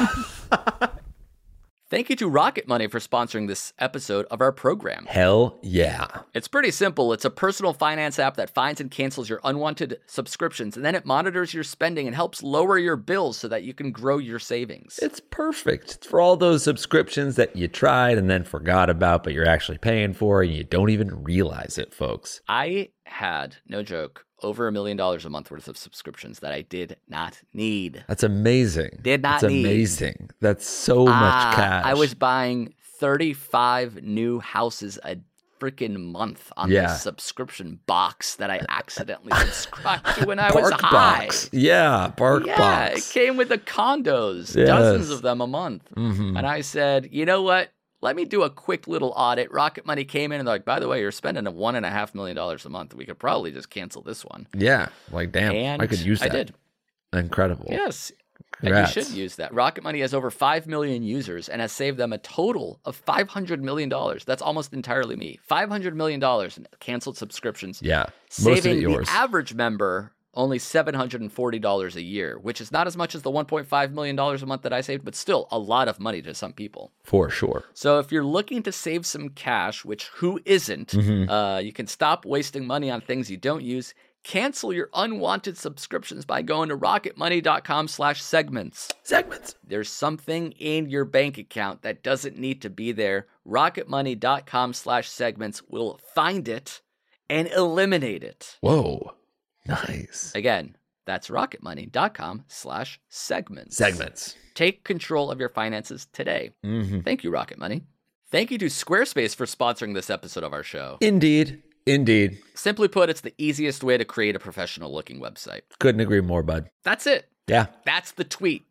Speaker 6: Thank you to Rocket Money for sponsoring this episode of our program.
Speaker 7: Hell yeah.
Speaker 6: It's pretty simple. It's a personal finance app that finds and cancels your unwanted subscriptions, and then it monitors your spending and helps lower your bills so that you can grow your savings.
Speaker 9: It's perfect. It's for all those subscriptions that you tried and then forgot about, but you're actually paying for and you don't even realize it, folks.
Speaker 6: I had, no joke, over a million dollars a month worth of subscriptions that I did not need.
Speaker 9: That's amazing.
Speaker 6: Did not
Speaker 9: That's
Speaker 6: need.
Speaker 9: amazing. That's so much
Speaker 6: Ah,
Speaker 9: cash.
Speaker 6: I was buying thirty-five new houses a freaking month on
Speaker 9: Yeah.
Speaker 6: this subscription box that I accidentally subscribed to when I was
Speaker 9: Bark
Speaker 6: high.
Speaker 9: Box. Yeah, Bark
Speaker 6: Yeah,
Speaker 9: Box.
Speaker 6: it came with the condos,
Speaker 9: Yes.
Speaker 6: dozens of them a month.
Speaker 9: Mhm.
Speaker 6: And I said, you know what? Let me do a quick little audit. Rocket Money came in and they're like, by the way, you're spending a one and a half million dollars a month. We could probably just cancel this one.
Speaker 9: Yeah, like damn,
Speaker 6: And
Speaker 9: I could use that.
Speaker 6: I did.
Speaker 9: Incredible.
Speaker 6: Yes.
Speaker 9: Congrats.
Speaker 6: And you should use that. Rocket Money has over five million users and has saved them a total of five hundred million dollars. That's almost entirely me. five hundred million dollars in canceled subscriptions.
Speaker 9: Yeah, most of
Speaker 6: Saving
Speaker 9: it yours.
Speaker 6: the average member only seven hundred forty dollars a year, which is not as much as the one point five million dollars a month that I saved, but still a lot of money to some people.
Speaker 9: For sure.
Speaker 6: So if you're looking to save some cash, which who isn't,
Speaker 9: Mm-hmm.
Speaker 6: uh, you can stop wasting money on things you don't use. Cancel your unwanted subscriptions by going to rocketmoney.com slash segments.
Speaker 9: Segments.
Speaker 6: There's something in your bank account that doesn't need to be there. rocketmoney.com slash segments will find it and eliminate it.
Speaker 7: Whoa. Nice.
Speaker 6: Again, that's rocketmoney.com slash segments.
Speaker 7: Segments.
Speaker 6: Take control of your finances today.
Speaker 7: Mm-hmm.
Speaker 6: Thank you, Rocket Money. Thank you to Squarespace for sponsoring this episode of our show.
Speaker 7: Indeed. Indeed.
Speaker 6: Simply put, it's the easiest way to create a professional-looking website.
Speaker 7: Couldn't agree more, bud.
Speaker 6: That's it.
Speaker 7: Yeah.
Speaker 6: That's the tweet.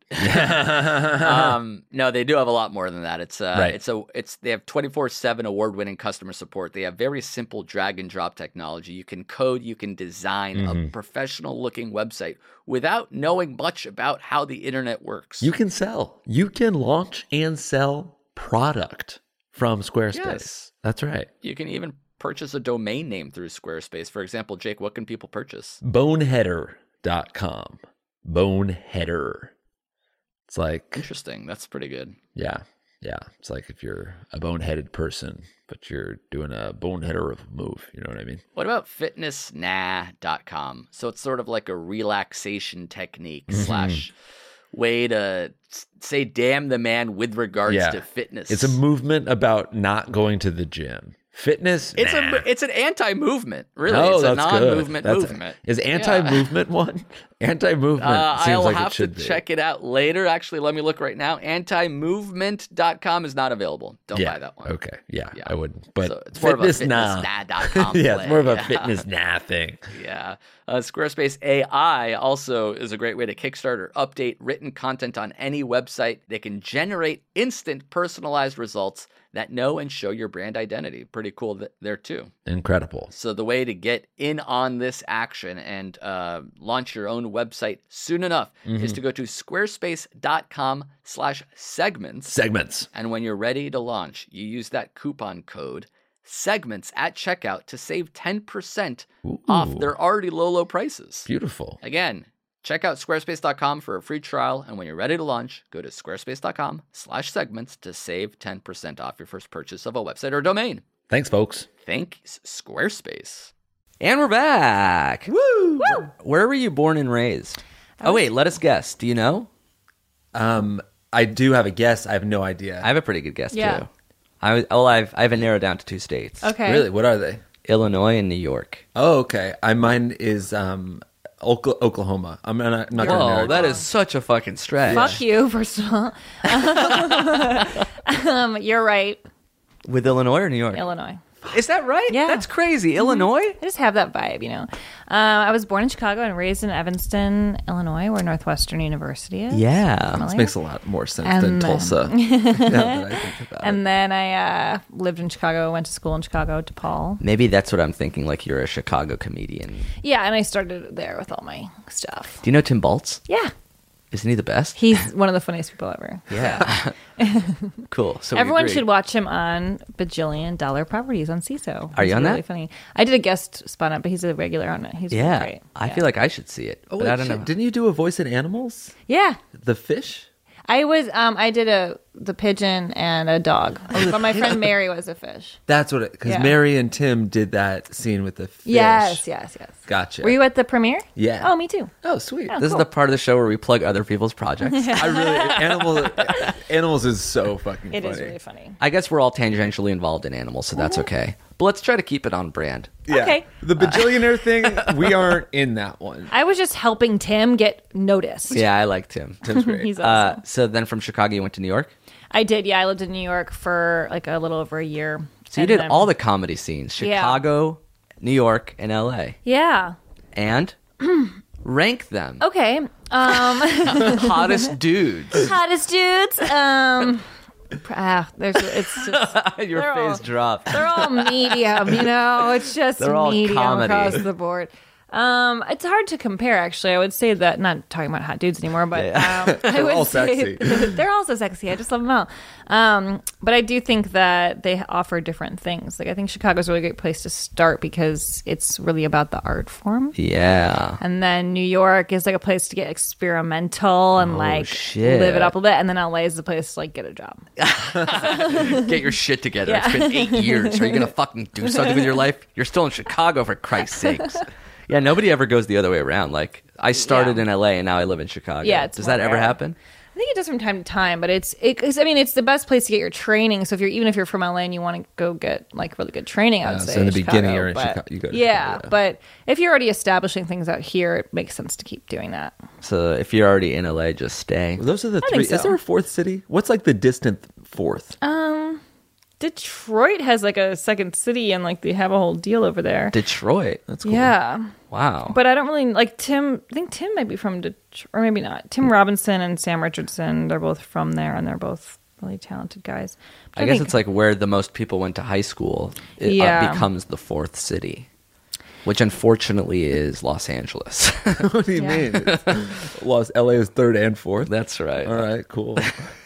Speaker 6: um, no, they do have a lot more than that. It's uh,
Speaker 7: Right.
Speaker 6: it's a it's they have twenty-four seven award-winning customer support. They have very simple drag and drop technology. You can code, you can design
Speaker 7: Mm-hmm.
Speaker 6: a professional-looking website without knowing much about how the internet works.
Speaker 7: You can sell. You can launch and sell product from Squarespace.
Speaker 6: Yes.
Speaker 7: That's right.
Speaker 6: You can even purchase a domain name through Squarespace. For example, Jake, what can people purchase?
Speaker 7: Boneheader dot com. Boneheader. It's like,
Speaker 6: Interesting. That's pretty good.
Speaker 7: yeah, yeah. It's like if you're a boneheaded person, but you're doing a boneheader of a move. You know what I mean?
Speaker 6: What about fitness nah dot com? So it's sort of like a relaxation technique
Speaker 7: Mm-hmm.
Speaker 6: slash way to s- say damn the man with regards
Speaker 7: Yeah.
Speaker 6: to fitness.
Speaker 7: It's a movement about not going to the gym. Fitness.
Speaker 6: It's
Speaker 7: nah.
Speaker 6: a it's an anti-movement, really.
Speaker 7: Oh,
Speaker 6: it's a
Speaker 7: that's
Speaker 6: non-movement
Speaker 7: good. That's-
Speaker 6: movement.
Speaker 7: Is anti-movement one? Anti-movement
Speaker 6: Uh,
Speaker 7: seems
Speaker 6: I'll
Speaker 7: like
Speaker 6: have
Speaker 7: it should
Speaker 6: to
Speaker 7: be.
Speaker 6: check it out later. Actually, let me look right now. anti movement dot com is not available. Don't
Speaker 7: yeah.
Speaker 6: buy that one.
Speaker 7: Okay. Yeah,
Speaker 6: Yeah.
Speaker 7: I wouldn't. But
Speaker 6: So it's more of a
Speaker 7: fitness,
Speaker 6: fitness
Speaker 7: nah.
Speaker 6: nah dot com
Speaker 7: yeah,
Speaker 6: play.
Speaker 7: it's more of a
Speaker 6: Yeah.
Speaker 7: fitness nah thing.
Speaker 6: Yeah. Uh, Squarespace A I also is a great way to kickstart or update written content on any website. They can generate instant personalized results that know and show your brand identity. Pretty cool th- there too.
Speaker 7: Incredible.
Speaker 6: So the way to get in on this action and uh, launch your own website soon enough is to go to squarespace.com slash segments.
Speaker 7: Segments.
Speaker 6: And when you're ready to launch, you use that coupon code segments at checkout to save ten percent off
Speaker 7: Ooh.
Speaker 6: their already low, low prices.
Speaker 7: Beautiful.
Speaker 6: Again, check out squarespace dot com for a free trial. And when you're ready to launch, go to squarespace.com slash segments to save ten percent off your first purchase of a website or domain.
Speaker 7: Thanks, folks.
Speaker 6: Thanks, Squarespace.
Speaker 10: And we're back. Woo! Where were you born and raised? Oh, wait, let us guess. Do you know?
Speaker 7: Um, I do have a guess. I have no idea.
Speaker 10: I have a pretty good guess,
Speaker 8: Yeah.
Speaker 10: too. I, was- well, I've, I have it narrowed down to two states.
Speaker 8: Okay.
Speaker 7: Really? What are they?
Speaker 10: Illinois and New York.
Speaker 7: Oh, okay. I mine is um Okla- Oklahoma. I'm not, I'm not gonna narrow
Speaker 10: Whoa,
Speaker 7: it
Speaker 10: that
Speaker 7: down.
Speaker 10: is such a fucking stretch.
Speaker 8: Fuck you, first of all. um, you're right.
Speaker 10: With Illinois or New York?
Speaker 8: Illinois.
Speaker 10: Is that right?
Speaker 8: Yeah.
Speaker 10: That's crazy. Illinois?
Speaker 8: I just have that vibe, you know. Uh, I was born in Chicago and raised in Evanston, Illinois, where Northwestern University is.
Speaker 10: Yeah.
Speaker 8: Familiar?
Speaker 7: This makes a lot more sense
Speaker 8: And
Speaker 7: than
Speaker 8: then-
Speaker 7: Tulsa. now that I think about it.
Speaker 8: And then I uh, lived in Chicago, went to school in Chicago, DePaul.
Speaker 10: Maybe that's what I'm thinking, like you're a Chicago comedian.
Speaker 8: Yeah, and I started there with all my stuff.
Speaker 10: Do you know Tim Baltz?
Speaker 8: Yeah,
Speaker 10: Isn't he the best?
Speaker 8: he's one of the funniest people ever.
Speaker 10: Yeah. Cool. So we
Speaker 8: Everyone
Speaker 10: agree.
Speaker 8: should watch him on Bajillion Dollar Properties on C I S O.
Speaker 10: Are
Speaker 8: He's
Speaker 10: you on
Speaker 8: really
Speaker 10: that?
Speaker 8: funny. I did a guest spot on it, but he's a regular on it. He's really
Speaker 10: Yeah.
Speaker 8: great.
Speaker 10: I
Speaker 8: Yeah.
Speaker 10: feel like I should see it.
Speaker 7: Oh,
Speaker 10: but
Speaker 7: wait,
Speaker 10: I don't
Speaker 7: shit.
Speaker 10: know.
Speaker 7: Didn't you do a voice in Animals?
Speaker 8: Yeah.
Speaker 7: The fish?
Speaker 8: I was um I did a the pigeon and a dog. But my friend Mary was a fish.
Speaker 7: That's what it, because
Speaker 8: Yeah.
Speaker 7: Mary and Tim did that scene with the fish.
Speaker 8: Yes, yes, yes.
Speaker 7: Gotcha.
Speaker 8: Were you at the premiere?
Speaker 7: Yeah.
Speaker 8: Oh, me too.
Speaker 7: Oh, sweet.
Speaker 8: Yeah.
Speaker 10: This
Speaker 8: cool.
Speaker 10: is the part of the show where we plug other people's projects.
Speaker 7: I really, Animals, Animals is so fucking
Speaker 8: It
Speaker 7: funny.
Speaker 8: is really funny.
Speaker 10: I guess we're all tangentially involved in animals, so that's okay. But let's try to keep it on brand.
Speaker 7: Yeah.
Speaker 8: Okay.
Speaker 7: The bajillionaire thing, we aren't in that one.
Speaker 8: I was just helping Tim get noticed.
Speaker 10: Yeah, I like Tim.
Speaker 7: Tim's great.
Speaker 8: He's awesome.
Speaker 10: Uh, so then from Chicago, you went to New York?
Speaker 8: I did, yeah. I lived in New York for like a little over a year.
Speaker 10: So you
Speaker 8: And
Speaker 10: did
Speaker 8: then-
Speaker 10: all the comedy scenes.
Speaker 8: Yeah.
Speaker 10: Chicago, New York, and L A.
Speaker 8: Yeah.
Speaker 10: And rank them.
Speaker 8: Okay. Um
Speaker 10: Hottest dudes.
Speaker 8: hottest dudes. Um ah, there's it's just
Speaker 10: Your
Speaker 8: They're
Speaker 10: face
Speaker 8: all-
Speaker 10: dropped.
Speaker 8: they're all medium, you know. It's just
Speaker 10: They're all
Speaker 8: medium
Speaker 10: comedy.
Speaker 8: across the board. Um, it's hard to compare, actually. I would say that not talking about hot dudes anymore, but um, I would
Speaker 7: all
Speaker 8: say
Speaker 7: sexy.
Speaker 8: they're also sexy. I just love them all. Um, but I do think that they offer different things. Like I think Chicago's a really great place to start because it's really about the art form.
Speaker 10: Yeah.
Speaker 8: And then New York is like a place to get experimental and like
Speaker 10: shit.
Speaker 8: live it up a bit. And then L A is the place to like get a job.
Speaker 10: Get your shit together.
Speaker 8: Yeah.
Speaker 10: It's been eight years. Are you going to fucking do something with your life? You're still in Chicago, for Christ's sakes. Yeah, nobody ever goes the other way around. Like, I started
Speaker 8: Yeah.
Speaker 10: in L A and now I live in Chicago.
Speaker 8: Yeah, it's
Speaker 10: Does
Speaker 8: more
Speaker 10: that ever
Speaker 8: rare.
Speaker 10: happen?
Speaker 8: think it does from time to time, but it's it. Cause, I mean, it's the best place to get your training. So if you're even if you're from L A and you want to go get like really good training, I would
Speaker 7: Uh,
Speaker 8: say
Speaker 7: so in the
Speaker 8: Chicago,
Speaker 7: beginning you're in
Speaker 8: but-
Speaker 7: Chicago. You go to
Speaker 8: yeah,
Speaker 7: Chicago, yeah.
Speaker 8: but if you're already establishing things out here, it makes sense to keep doing that.
Speaker 6: So if you're already in L A, just stay.
Speaker 7: Those are the
Speaker 8: I
Speaker 7: three.
Speaker 8: think so.
Speaker 7: Is there a fourth city? What's like the distant fourth?
Speaker 8: Um, Detroit has like a second city, and like they have a whole deal over there.
Speaker 6: Detroit.
Speaker 7: That's cool.
Speaker 8: Yeah,
Speaker 6: Wow.
Speaker 8: but I don't really like Tim. I think Tim might be from Detroit, or maybe not. Tim Robinson and Sam Richardson. They're both from there, and they're both really talented guys. But
Speaker 6: I guess
Speaker 8: think-
Speaker 6: it's like where the most people went to high school. It uh,
Speaker 8: Yeah.
Speaker 6: becomes the fourth city, which unfortunately is Los Angeles.
Speaker 7: What do you
Speaker 8: Yeah.
Speaker 7: mean? It's- Los L A is third and fourth.
Speaker 6: That's right.
Speaker 7: All right, cool.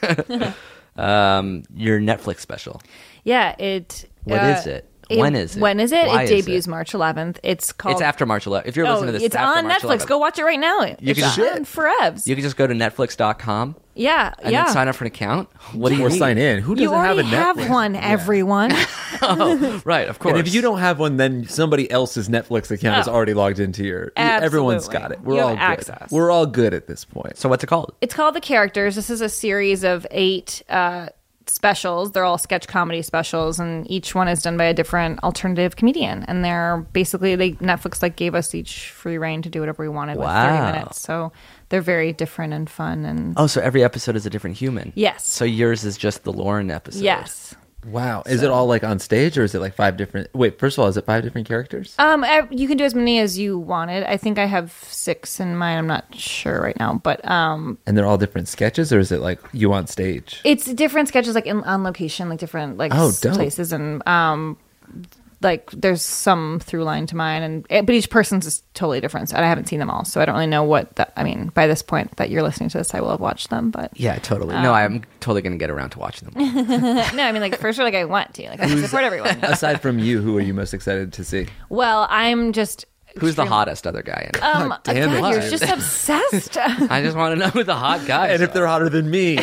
Speaker 6: Um, your Netflix special.
Speaker 8: yeah. It.
Speaker 6: What
Speaker 8: uh,
Speaker 6: is it? When is it?
Speaker 8: When is it?
Speaker 6: Why
Speaker 8: it
Speaker 6: is
Speaker 8: debuts
Speaker 6: it?
Speaker 8: March eleventh. It's called.
Speaker 6: It's after March eleventh. If you're
Speaker 8: Oh,
Speaker 6: listening to this,
Speaker 8: it's
Speaker 6: after
Speaker 8: on
Speaker 6: March
Speaker 8: Netflix.
Speaker 6: eleventh.
Speaker 8: Go watch it right now.
Speaker 6: You
Speaker 8: it's
Speaker 6: can just-
Speaker 8: on forevs.
Speaker 6: You can just go to netflix dot com
Speaker 8: yeah,
Speaker 6: and
Speaker 8: yeah.
Speaker 6: then sign up for an account. What do you
Speaker 7: Or
Speaker 6: need?
Speaker 7: sign in. Who doesn't
Speaker 8: You already
Speaker 7: have a Netflix?
Speaker 8: have one, everyone.
Speaker 6: Oh, right, of course.
Speaker 7: And if you don't have one, then somebody else's Netflix account is
Speaker 8: Oh.
Speaker 7: already logged into your.
Speaker 8: Absolutely.
Speaker 7: Everyone's got it. We're
Speaker 8: You have
Speaker 7: all good.
Speaker 8: access.
Speaker 7: We're all good at this point.
Speaker 6: So what's it called?
Speaker 8: It's called The Characters. This is a series of eight uh, specials. They're all sketch comedy specials, and each one is done by a different alternative comedian. And they're basically they Netflix like gave us each free reign to do whatever we wanted with
Speaker 6: Wow.
Speaker 8: thirty minutes. So they're very different and fun. And
Speaker 6: Oh, so every episode is a different human.
Speaker 8: Yes.
Speaker 6: So yours is just the Lauren episode.
Speaker 8: yes.
Speaker 7: Wow. Is it all like on stage or is it like five different? Wait, first of all, is it five different characters?
Speaker 8: Um, I- you can do as many as you wanted. I think I have six in mind. I'm not sure right now, but um,
Speaker 7: And they're all different sketches or is it like you on stage?
Speaker 8: it's different sketches, like in, on location, like different like
Speaker 7: Oh,
Speaker 8: s-
Speaker 7: dope.
Speaker 8: places, and um, like there's some through line to mine, and it, but each person's is totally different. So I haven't seen them all, so I don't really know what that. I mean, by this point that you're listening to this, I will have watched them, but
Speaker 6: Yeah, totally.
Speaker 8: Um,
Speaker 6: no, I'm totally going to get around to watching them.
Speaker 8: no, I mean like for sure, like I want to, like I support everyone.
Speaker 7: Aside from you, who are you most excited to see?
Speaker 8: Well, I'm just
Speaker 6: Who's the
Speaker 8: extreme-
Speaker 6: hottest other guy in it?
Speaker 8: Um,
Speaker 7: damn it.
Speaker 8: God, you're just obsessed.
Speaker 6: I just want to know who the hot guy is.
Speaker 7: And if they're hotter than me.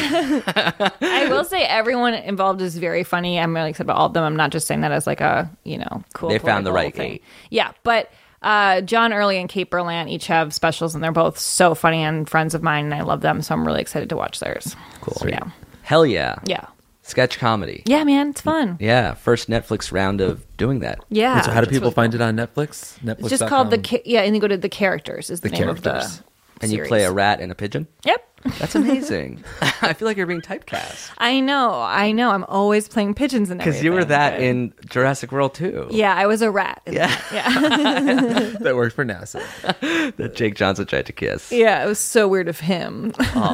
Speaker 8: I will say everyone involved is very funny. I'm really excited about all of them. I'm not just saying that as like a, you know, cool.
Speaker 6: They found the
Speaker 8: political
Speaker 6: right
Speaker 8: thing.
Speaker 6: eight.
Speaker 8: Yeah, but uh, John Early and Kate Berlant each have specials, and they're both so funny and friends of mine, and I love them. So I'm really excited to watch theirs.
Speaker 6: Cool.
Speaker 8: So, yeah,
Speaker 6: Hell yeah.
Speaker 8: yeah,
Speaker 6: Sketch comedy.
Speaker 8: yeah, man, it's fun.
Speaker 6: Yeah, first Netflix round of doing that.
Speaker 8: Yeah.
Speaker 7: So how do
Speaker 8: it's
Speaker 7: people
Speaker 8: really
Speaker 7: find
Speaker 8: cool.
Speaker 7: it on Netflix? Netflix.
Speaker 8: It's just called the Ca- yeah, and you go to the characters is the,
Speaker 7: The
Speaker 8: name of
Speaker 7: Characters.
Speaker 8: the
Speaker 6: And you
Speaker 8: series.
Speaker 6: play a rat and a pigeon?
Speaker 8: Yep.
Speaker 6: That's amazing. I feel like you're being typecast.
Speaker 8: I know, I know. I'm always playing pigeons and
Speaker 6: Because you were
Speaker 8: everything,
Speaker 6: that
Speaker 8: but-
Speaker 6: in Jurassic World too.
Speaker 8: Yeah, I was a rat. in
Speaker 6: Yeah.
Speaker 8: that. yeah.
Speaker 7: that worked for NASA.
Speaker 6: That Jake Johnson tried to kiss.
Speaker 8: Yeah, it was so weird of him.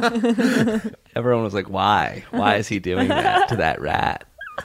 Speaker 6: Everyone was like, why? Why is he doing that to that rat?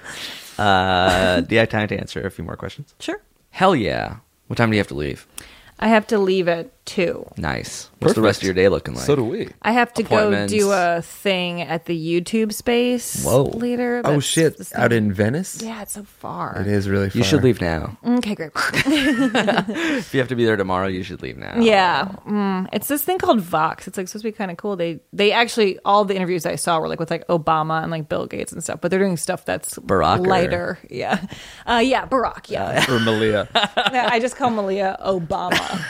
Speaker 6: Uh, do you have time to answer a few more questions?
Speaker 8: Sure.
Speaker 6: Hell yeah. What time do you have to leave?
Speaker 8: I have to leave at two.
Speaker 6: Nice. What's the
Speaker 7: Perfect.
Speaker 6: rest of your day looking like?
Speaker 7: So do we.
Speaker 8: I have to go
Speaker 6: Appointments.
Speaker 8: do a thing at the YouTube space
Speaker 6: Whoa.
Speaker 8: later.
Speaker 7: Oh
Speaker 8: That's
Speaker 7: shit!
Speaker 8: this
Speaker 7: Out
Speaker 8: thing.
Speaker 7: in Venice.
Speaker 8: Yeah, it's so far.
Speaker 7: It is really far.
Speaker 6: You should leave now.
Speaker 8: Okay, great.
Speaker 6: If you have to be there tomorrow, you should leave now.
Speaker 8: Yeah, mm, it's this thing called Vox. It's like supposed to be kind of cool. They they actually all the interviews I saw were like with like Obama and like Bill Gates and stuff, but they're doing stuff that's
Speaker 6: Barack or-
Speaker 8: lighter. Yeah, uh, yeah, Barack. Yeah,
Speaker 7: Or Malia.
Speaker 8: Yeah, I just call Malia Obama.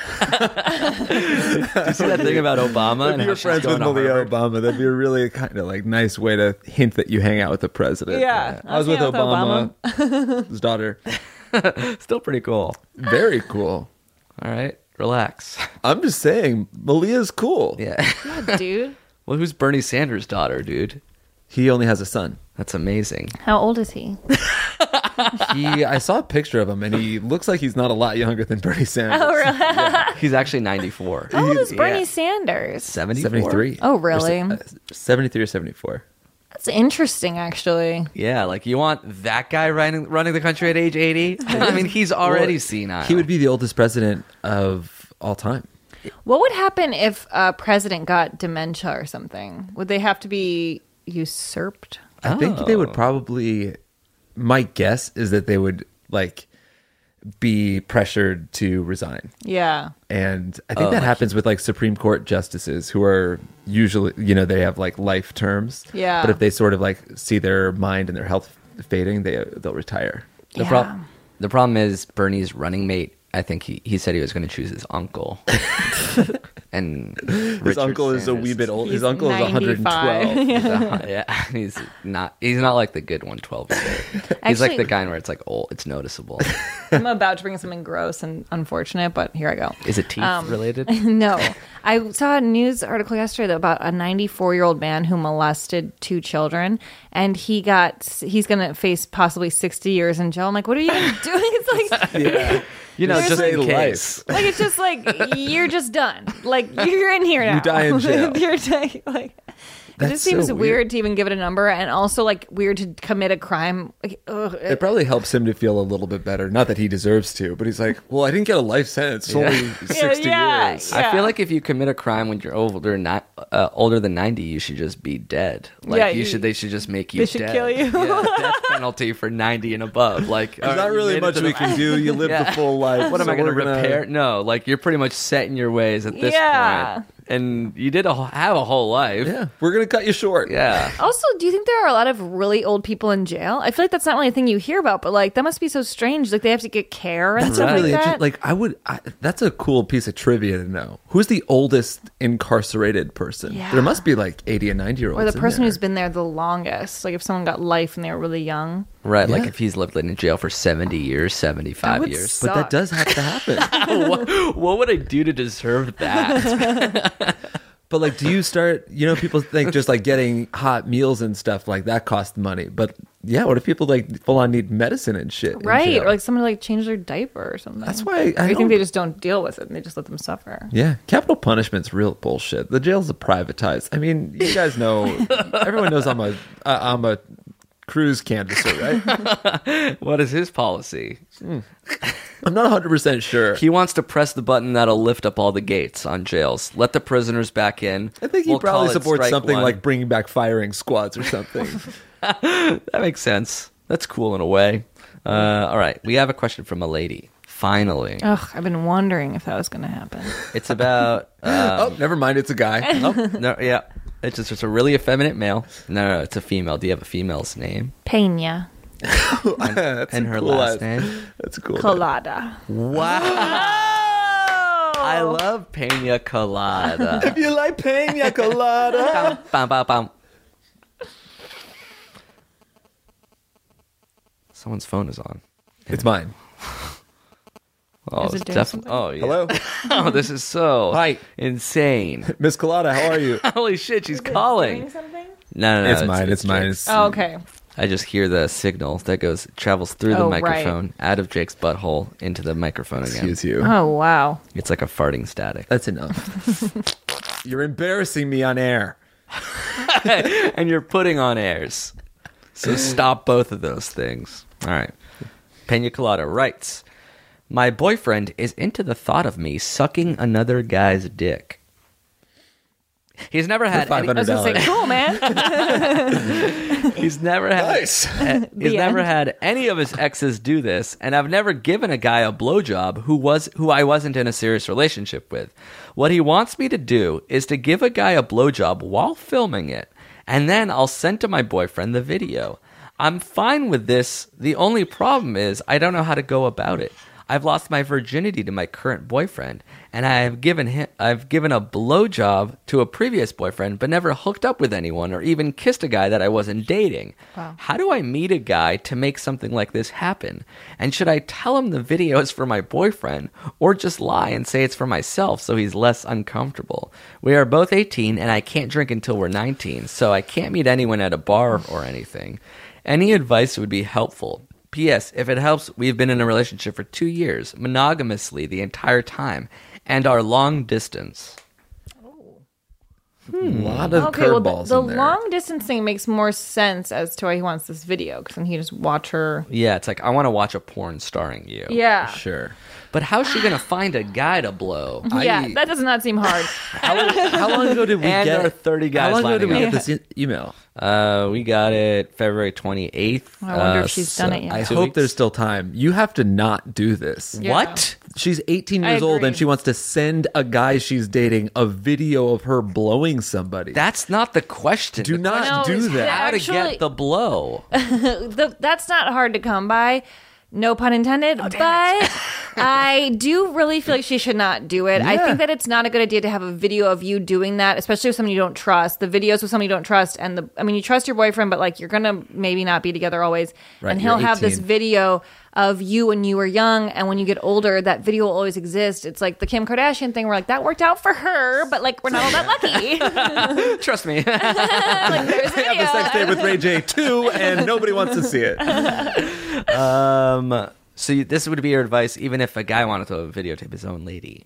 Speaker 6: Did you see that thing about Obama
Speaker 7: If
Speaker 6: and how
Speaker 7: you're
Speaker 6: she's
Speaker 7: friends with
Speaker 6: going to
Speaker 7: Malia
Speaker 6: Harvard?
Speaker 7: Obama, that'd be a really kind of like nice way to hint that you hang out with the president.
Speaker 8: Yeah,
Speaker 7: I was
Speaker 8: I'll
Speaker 7: with
Speaker 8: hang out with
Speaker 7: Obama, his daughter.
Speaker 6: Still pretty cool.
Speaker 7: Very cool.
Speaker 6: All right, relax.
Speaker 7: I'm just saying, Malia's cool.
Speaker 6: Yeah.
Speaker 8: Yeah, dude.
Speaker 6: Well, who's Bernie Sanders' daughter, dude?
Speaker 7: He only has a son.
Speaker 6: That's amazing.
Speaker 8: How old is he?
Speaker 7: He, I saw a picture of him, and he looks like he's not a lot younger than Bernie Sanders.
Speaker 8: Oh, really?
Speaker 6: He's actually ninety-four.
Speaker 8: How old is Bernie
Speaker 6: Yeah.
Speaker 8: Sanders?
Speaker 6: seventy-four?
Speaker 7: seventy-three.
Speaker 8: Oh, really?
Speaker 7: Or se- uh, seventy-three or seventy-four.
Speaker 8: That's interesting, actually.
Speaker 6: Yeah, like you want that guy running running the country at age eighty? I mean, he's already
Speaker 7: Well,
Speaker 6: senile.
Speaker 7: He would be the oldest president of all time.
Speaker 8: What would happen if a president got dementia or something? Would they have to be usurped?
Speaker 7: I think they
Speaker 6: Oh.
Speaker 7: would probably. My guess is that they would like be pressured to resign,
Speaker 8: Yeah.
Speaker 7: and I think
Speaker 6: Oh,
Speaker 7: that
Speaker 6: like-
Speaker 7: happens with like Supreme Court justices who are usually, you know, they have like life terms.
Speaker 8: Yeah.
Speaker 7: But if they sort of like see their mind and their health fading, they they'll retire.
Speaker 6: The,
Speaker 8: Yeah.
Speaker 6: prob- the problem is Bernie's running mate. I think he, he said he was going to choose his uncle. and
Speaker 7: His
Speaker 6: Richard
Speaker 7: uncle is a
Speaker 6: Sanders
Speaker 7: wee bit old. His
Speaker 8: He's
Speaker 7: uncle is one hundred twelve.
Speaker 8: ninety-five.
Speaker 6: He's a- yeah, he's not. He's not like the good one twelve year old. He's like
Speaker 8: Actually-
Speaker 6: the kind where it's like old. It's noticeable.
Speaker 8: I'm about to bring something gross and unfortunate, but here I go.
Speaker 6: Is it teeth
Speaker 8: Um,
Speaker 6: related?
Speaker 8: No. I saw a news article yesterday about a ninety-four year old man who molested two children, and he got he's going to face possibly sixty years in jail. I'm like, what are you even doing? It's like,
Speaker 7: Yeah.
Speaker 6: You know,
Speaker 8: There's
Speaker 6: just
Speaker 8: like-
Speaker 6: in case.
Speaker 8: like it's just like you're just done. Like you're in here now.
Speaker 7: You die in jail.
Speaker 8: You're di- like. It
Speaker 7: That's
Speaker 8: just seems
Speaker 7: so
Speaker 8: weird.
Speaker 7: weird.
Speaker 8: to even give it a number, and also like weird to commit a crime. Like, ugh,
Speaker 7: It probably helps him to feel a little bit better. Not that he deserves to, but he's like, well, I didn't get a life sentence. It's only sixty
Speaker 8: yeah,
Speaker 7: years.
Speaker 8: yeah.
Speaker 6: I feel like if you commit a crime when you're older, not uh, older than ninety, you should just be dead. Like
Speaker 8: Yeah,
Speaker 6: you
Speaker 8: you-
Speaker 6: should, they should just make you.
Speaker 8: they should
Speaker 6: dead.
Speaker 8: kill you.
Speaker 6: Yeah, death penalty for ninety and above. Like
Speaker 7: There's not really much we can do. You live
Speaker 6: Yeah.
Speaker 7: the full life.
Speaker 6: What am
Speaker 7: so
Speaker 6: I going to
Speaker 7: we're gonna-
Speaker 6: repair? No, like you're pretty much set in your ways at this
Speaker 8: Yeah.
Speaker 6: point, and you did a, whole- have a whole life.
Speaker 7: Yeah, we're gonna cut you short.
Speaker 6: Yeah.
Speaker 8: Also, do you think there are a lot of really old people in jail? I feel like that's not really a thing you hear about, but like that must be so strange. Like they have to get care and
Speaker 7: That's
Speaker 8: stuff
Speaker 7: a really
Speaker 8: like that.
Speaker 7: interesting. Like I would. I, that's a cool piece of trivia to know. Who's the oldest incarcerated person?
Speaker 8: Yeah.
Speaker 7: There must be like eighty and ninety year olds.
Speaker 8: or the person
Speaker 7: in
Speaker 8: who's been there the longest. Like if someone got life and they were really young.
Speaker 6: Right, like
Speaker 7: Yeah.
Speaker 6: if he's lived in jail for seventy years,
Speaker 8: That
Speaker 6: seventy-five
Speaker 8: would
Speaker 6: years.
Speaker 7: But that
Speaker 8: suck.
Speaker 7: does have to happen.
Speaker 6: what, what would I do to deserve that?
Speaker 7: But like, do you start? You know, people think just like getting hot meals and stuff like that costs money. But yeah, what if people like full on need medicine and shit? in
Speaker 8: Right.
Speaker 7: jail?
Speaker 8: Or like someone like change their diaper or something.
Speaker 7: That's why I
Speaker 8: Or you
Speaker 7: don't-
Speaker 8: think they just don't deal with it and they just let them suffer.
Speaker 7: Yeah, capital punishment's real bullshit. The jails are privatized. I mean, you guys know. Everyone knows I'm a uh, I'm a cruise canvasser, right?
Speaker 6: What is his policy?
Speaker 7: I'm not one hundred percent sure.
Speaker 6: He wants to press the button that'll lift up all the gates on jails. Let the prisoners back in.
Speaker 7: I think he
Speaker 6: We'll call
Speaker 7: probably
Speaker 6: it
Speaker 7: supports
Speaker 6: strike
Speaker 7: something
Speaker 6: one.
Speaker 7: like bringing back firing squads or something.
Speaker 6: That makes sense. That's cool in a way. Uh, all right, we have a question from a lady. Finally,
Speaker 8: Ugh, I've been wondering if that was going to happen.
Speaker 6: it's about.
Speaker 7: oh, never mind. It's a guy.
Speaker 6: Oh no, yeah, it's just it's a really effeminate male. No, no, it's a female. Do you have a female's name
Speaker 8: Pena
Speaker 7: That's
Speaker 6: and
Speaker 7: a
Speaker 6: her
Speaker 7: cool
Speaker 6: last
Speaker 7: ass-
Speaker 6: name?
Speaker 7: That's a cool.
Speaker 8: Colada.
Speaker 6: Wow, I love Pena Colada.
Speaker 7: If you like pina colada.
Speaker 6: Bam, bam, bam. Someone's phone is on.
Speaker 7: It's mine.
Speaker 6: Oh,
Speaker 8: Is it
Speaker 6: it's
Speaker 8: doing
Speaker 6: def-
Speaker 8: something?
Speaker 6: oh yeah.
Speaker 7: Hello,
Speaker 6: Oh, this is so
Speaker 7: Hi.
Speaker 6: insane.
Speaker 7: Miss Colada. How are you?
Speaker 6: Holy shit, she's calling.
Speaker 8: something?
Speaker 6: No, no, no.
Speaker 7: It's mine. It's mine.
Speaker 6: Jake.
Speaker 7: It's-
Speaker 8: Oh, okay.
Speaker 6: I just hear the signal that goes travels through the
Speaker 8: Oh, right.
Speaker 6: microphone out of Jake's butthole into the microphone again.
Speaker 7: Excuse you.
Speaker 8: Oh, wow.
Speaker 6: It's like a farting static.
Speaker 7: That's enough. You're embarrassing me on air.
Speaker 6: And you're putting on airs. So stop both of those things. All right. Pena Colada writes, my boyfriend is into the thought of me sucking another guy's dick. He's never had
Speaker 7: five
Speaker 6: any,
Speaker 8: I was going to say, cool, man.
Speaker 6: he's never had
Speaker 7: Nice.
Speaker 6: uh, he's
Speaker 8: The
Speaker 6: never
Speaker 8: end.
Speaker 6: had any of his exes do this, and I've never given a guy a blowjob who was who I wasn't in a serious relationship with. What he wants me to do is to give a guy a blowjob while filming it, and then I'll send to my boyfriend the video. I'm fine with this. The only problem is I don't know how to go about it. I've lost my virginity to my current boyfriend, and I have given him I've given a blowjob to a previous boyfriend, but never hooked up with anyone or even kissed a guy that I wasn't dating.
Speaker 8: Wow.
Speaker 6: How do I meet a guy to make something like this happen? And should I tell him the video is for my boyfriend, or just lie and say it's for myself so he's less uncomfortable? We are both eighteen, and I can't drink until we're nineteen, so I can't meet anyone at a bar or anything. Any advice would be helpful. P S. If it helps, we've been in a relationship for two years, monogamously the entire time, and are long distance.
Speaker 7: A lot of
Speaker 8: Okay, well, the,
Speaker 7: curveballs
Speaker 8: the
Speaker 7: in there.
Speaker 8: long distance thing makes more sense as to why he wants this video, because then he just watch her.
Speaker 6: Yeah, it's like, I want to watch a porn starring you.
Speaker 8: Yeah.
Speaker 7: Sure.
Speaker 6: But how's she going to find a guy to blow?
Speaker 8: Yeah,
Speaker 7: I-
Speaker 8: that does not seem hard.
Speaker 7: How, how long ago did we
Speaker 6: And
Speaker 7: get?
Speaker 6: there are thirty guys
Speaker 7: How long ago did we
Speaker 6: lining
Speaker 7: get
Speaker 6: up.
Speaker 7: this e- email?
Speaker 6: Uh, we got it February twenty-eighth.
Speaker 8: I wonder
Speaker 6: uh,
Speaker 8: if she's done it yet.
Speaker 7: I
Speaker 6: two
Speaker 7: hope
Speaker 6: weeks.
Speaker 7: there's still time. You have to not do this.
Speaker 8: Yeah.
Speaker 6: What?
Speaker 7: She's eighteen
Speaker 8: I
Speaker 7: years old
Speaker 8: agree.
Speaker 7: and she wants to send a guy she's dating a video of her blowing somebody.
Speaker 6: That's not the question.
Speaker 7: Do
Speaker 6: The
Speaker 7: not
Speaker 8: No,
Speaker 7: do
Speaker 8: it's
Speaker 7: that.
Speaker 6: how to
Speaker 8: Actually-
Speaker 6: get the blow.
Speaker 8: The, that's not hard to come by. No pun intended. but I do really feel like she should not do it. I
Speaker 7: Yeah.
Speaker 8: think that it's not a good idea to have a video of you doing that, especially with someone you don't trust. The videos with someone you don't trust, and the I mean, you trust your boyfriend, but like you're gonna maybe not be together always,
Speaker 7: Right,
Speaker 8: and he'll
Speaker 7: you're
Speaker 8: have this
Speaker 7: eighteen.
Speaker 8: video of you when you were young, and when you get older, that video will always exist. It's like the Kim Kardashian thing, where like that worked out for her, but like we're not all that lucky.
Speaker 6: Trust me.
Speaker 8: like there's a
Speaker 7: I have a sex
Speaker 8: video.
Speaker 7: tape with Ray J too, and nobody wants to see it.
Speaker 6: um, so you, this would be your advice, even if a guy wanted to videotape his own lady.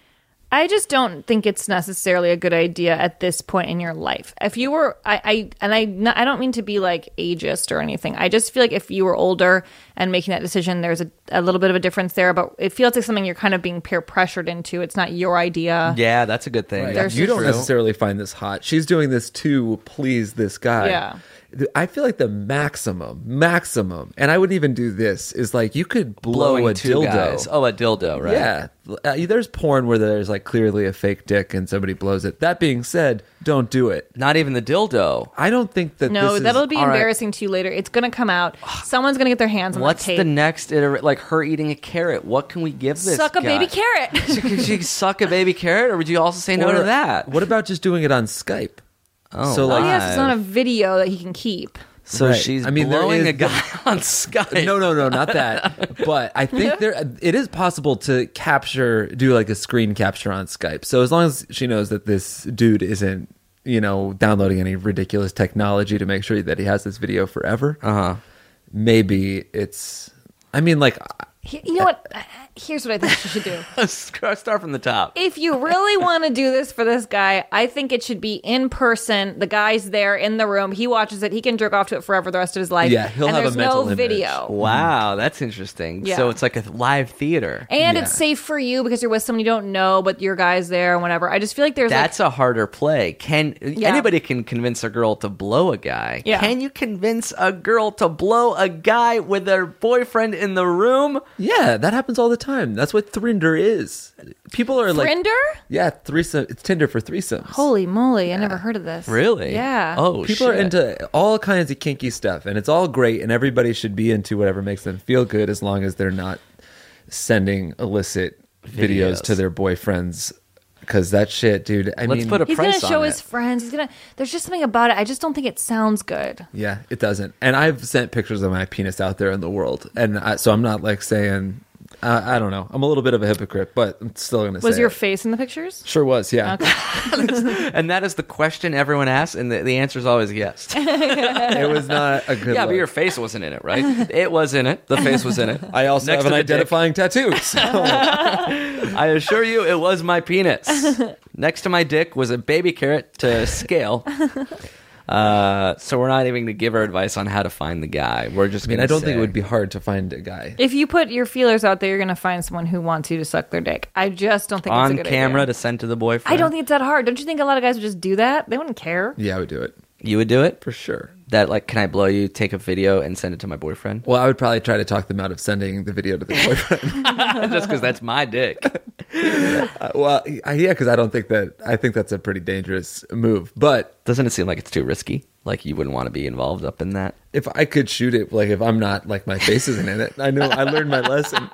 Speaker 8: I just don't think it's necessarily a good idea at this point in your life. If you were, I, I and I, not, I don't mean to be like ageist or anything. I just feel like if you were older and making that decision, there's a, a little bit of a difference there. But it feels like something you're kind of being peer pressured into. It's not your idea.
Speaker 6: Yeah, that's a good thing.
Speaker 7: Right.
Speaker 8: There's
Speaker 7: You
Speaker 8: just-
Speaker 7: don't necessarily find this hot. She's doing this to please this guy.
Speaker 8: Yeah.
Speaker 7: I feel like the maximum, maximum, and I wouldn't even do this, is like you could blow
Speaker 6: Blowing
Speaker 7: a
Speaker 6: two
Speaker 7: dildo.
Speaker 6: guys. Oh, a dildo, right?
Speaker 7: Yeah. Uh, there's porn where there's like clearly a fake dick and somebody blows it. That being said, don't do it.
Speaker 6: Not even the dildo.
Speaker 7: I don't think that
Speaker 8: No,
Speaker 7: this
Speaker 8: that'll
Speaker 7: is,
Speaker 8: be
Speaker 6: all right.
Speaker 8: embarrassing to you later. It's going to come out. Someone's going to get their hands on
Speaker 6: What's
Speaker 8: that tape.
Speaker 6: the next iter- like her eating a carrot? What can we give this
Speaker 8: Suck a
Speaker 6: guy?
Speaker 8: baby carrot.
Speaker 6: Could she suck a baby carrot, or would you also say no
Speaker 7: Or-
Speaker 6: to that?
Speaker 7: What about just doing it on Skype?
Speaker 6: Oh,
Speaker 7: So,
Speaker 8: Oh,
Speaker 7: like-
Speaker 8: yes, it's on a video that he can keep.
Speaker 6: So
Speaker 7: Right.
Speaker 6: she's
Speaker 7: I mean, there
Speaker 6: blowing
Speaker 7: is
Speaker 6: a
Speaker 7: the-
Speaker 6: guy on Skype.
Speaker 7: No, no, no, not that. But I think there it is possible to capture, do like a screen capture on Skype. So as long as she knows that this dude isn't, you know, downloading any ridiculous technology to make sure that he has this video forever,
Speaker 6: Uh huh.
Speaker 7: maybe it's. I mean, like,
Speaker 8: He- You know what? Here's what I think you should do.
Speaker 6: Start from the top.
Speaker 8: If you really want to do this for this guy, I think it should be in person. The guy's there in the room. He watches it. He can jerk off to it forever the rest of his life.
Speaker 7: Yeah, he'll
Speaker 8: and
Speaker 7: have a
Speaker 8: there's
Speaker 7: mental
Speaker 8: no
Speaker 7: image.
Speaker 8: video.
Speaker 6: Wow, that's interesting.
Speaker 8: Yeah.
Speaker 6: So it's like a live theater.
Speaker 8: And
Speaker 7: Yeah.
Speaker 8: it's safe for you because you're with someone you don't know, but your guy's there and whatever. I just feel like there's
Speaker 6: That's a harder play. Can
Speaker 8: Yeah.
Speaker 6: anybody can convince a girl to blow a guy?
Speaker 8: Yeah.
Speaker 6: Can you convince a girl to blow a guy with their boyfriend in the room?
Speaker 7: yeah, that happens all the time. That's what Thrinder is. People are
Speaker 8: like
Speaker 7: like,
Speaker 8: Friender?
Speaker 7: yeah, threesome. It's Tinder for threesomes.
Speaker 8: Holy moly, I never heard of this.
Speaker 6: Really?
Speaker 8: Yeah.
Speaker 6: Oh,
Speaker 7: People
Speaker 6: shit.
Speaker 7: are into all kinds of kinky stuff, and it's all great, and everybody should be into whatever makes them feel good, as long as they're not sending illicit videos,
Speaker 6: Videos.
Speaker 7: to their boyfriends. Because that shit, dude. I
Speaker 6: Let's
Speaker 7: mean,
Speaker 6: put a
Speaker 8: He's gonna
Speaker 6: price
Speaker 8: show
Speaker 6: on
Speaker 8: his
Speaker 6: it.
Speaker 8: friends. He's gonna. There's just something about it. I just don't think it sounds good.
Speaker 7: yeah, it doesn't. And I've sent pictures of my penis out there in the world, and I, so I'm not like saying. Uh, I don't know. I'm a little bit of a hypocrite, but I'm still gonna say
Speaker 8: Was your
Speaker 7: it.
Speaker 8: face in the pictures?
Speaker 7: Sure was, yeah.
Speaker 6: And that is the question everyone asks, and the, the answer is always yes.
Speaker 7: It was not a good.
Speaker 6: Yeah, but
Speaker 7: look.
Speaker 6: your face wasn't in it, right? It was in it. The face was in it.
Speaker 7: I also
Speaker 6: Next
Speaker 7: have an
Speaker 6: to the dick.
Speaker 7: identifying tattoo. So.
Speaker 6: I assure you, it was my penis. Next to my dick was a baby carrot to scale. Uh, so we're not even going to give her advice on how to find the guy. We're just
Speaker 7: I mean,
Speaker 6: going to
Speaker 7: I don't
Speaker 6: say,
Speaker 7: think it would be hard to find a guy.
Speaker 8: If you put your feelers out there, you're gonna find someone who wants you to suck their dick. I just don't think it's a
Speaker 6: on
Speaker 8: good
Speaker 6: camera
Speaker 8: idea.
Speaker 6: to send to the boyfriend.
Speaker 8: I don't think it's that hard. Don't you think a lot of guys would just do that? They wouldn't care.
Speaker 7: Yeah, I would do it
Speaker 6: you would do it.
Speaker 7: for sure.
Speaker 6: That like, can I blow you? Take a video and send it to my boyfriend.
Speaker 7: Well, I would probably try to talk them out of sending the video to the boyfriend.
Speaker 6: Just because that's my dick.
Speaker 7: Uh, well, I, yeah, because I don't think that. I think that's a pretty dangerous move. But
Speaker 6: Doesn't it seem like it's too risky? Like you wouldn't want to be involved up in that.
Speaker 7: if I could shoot it, like if I'm not like my face isn't in it, I know I learned my lesson.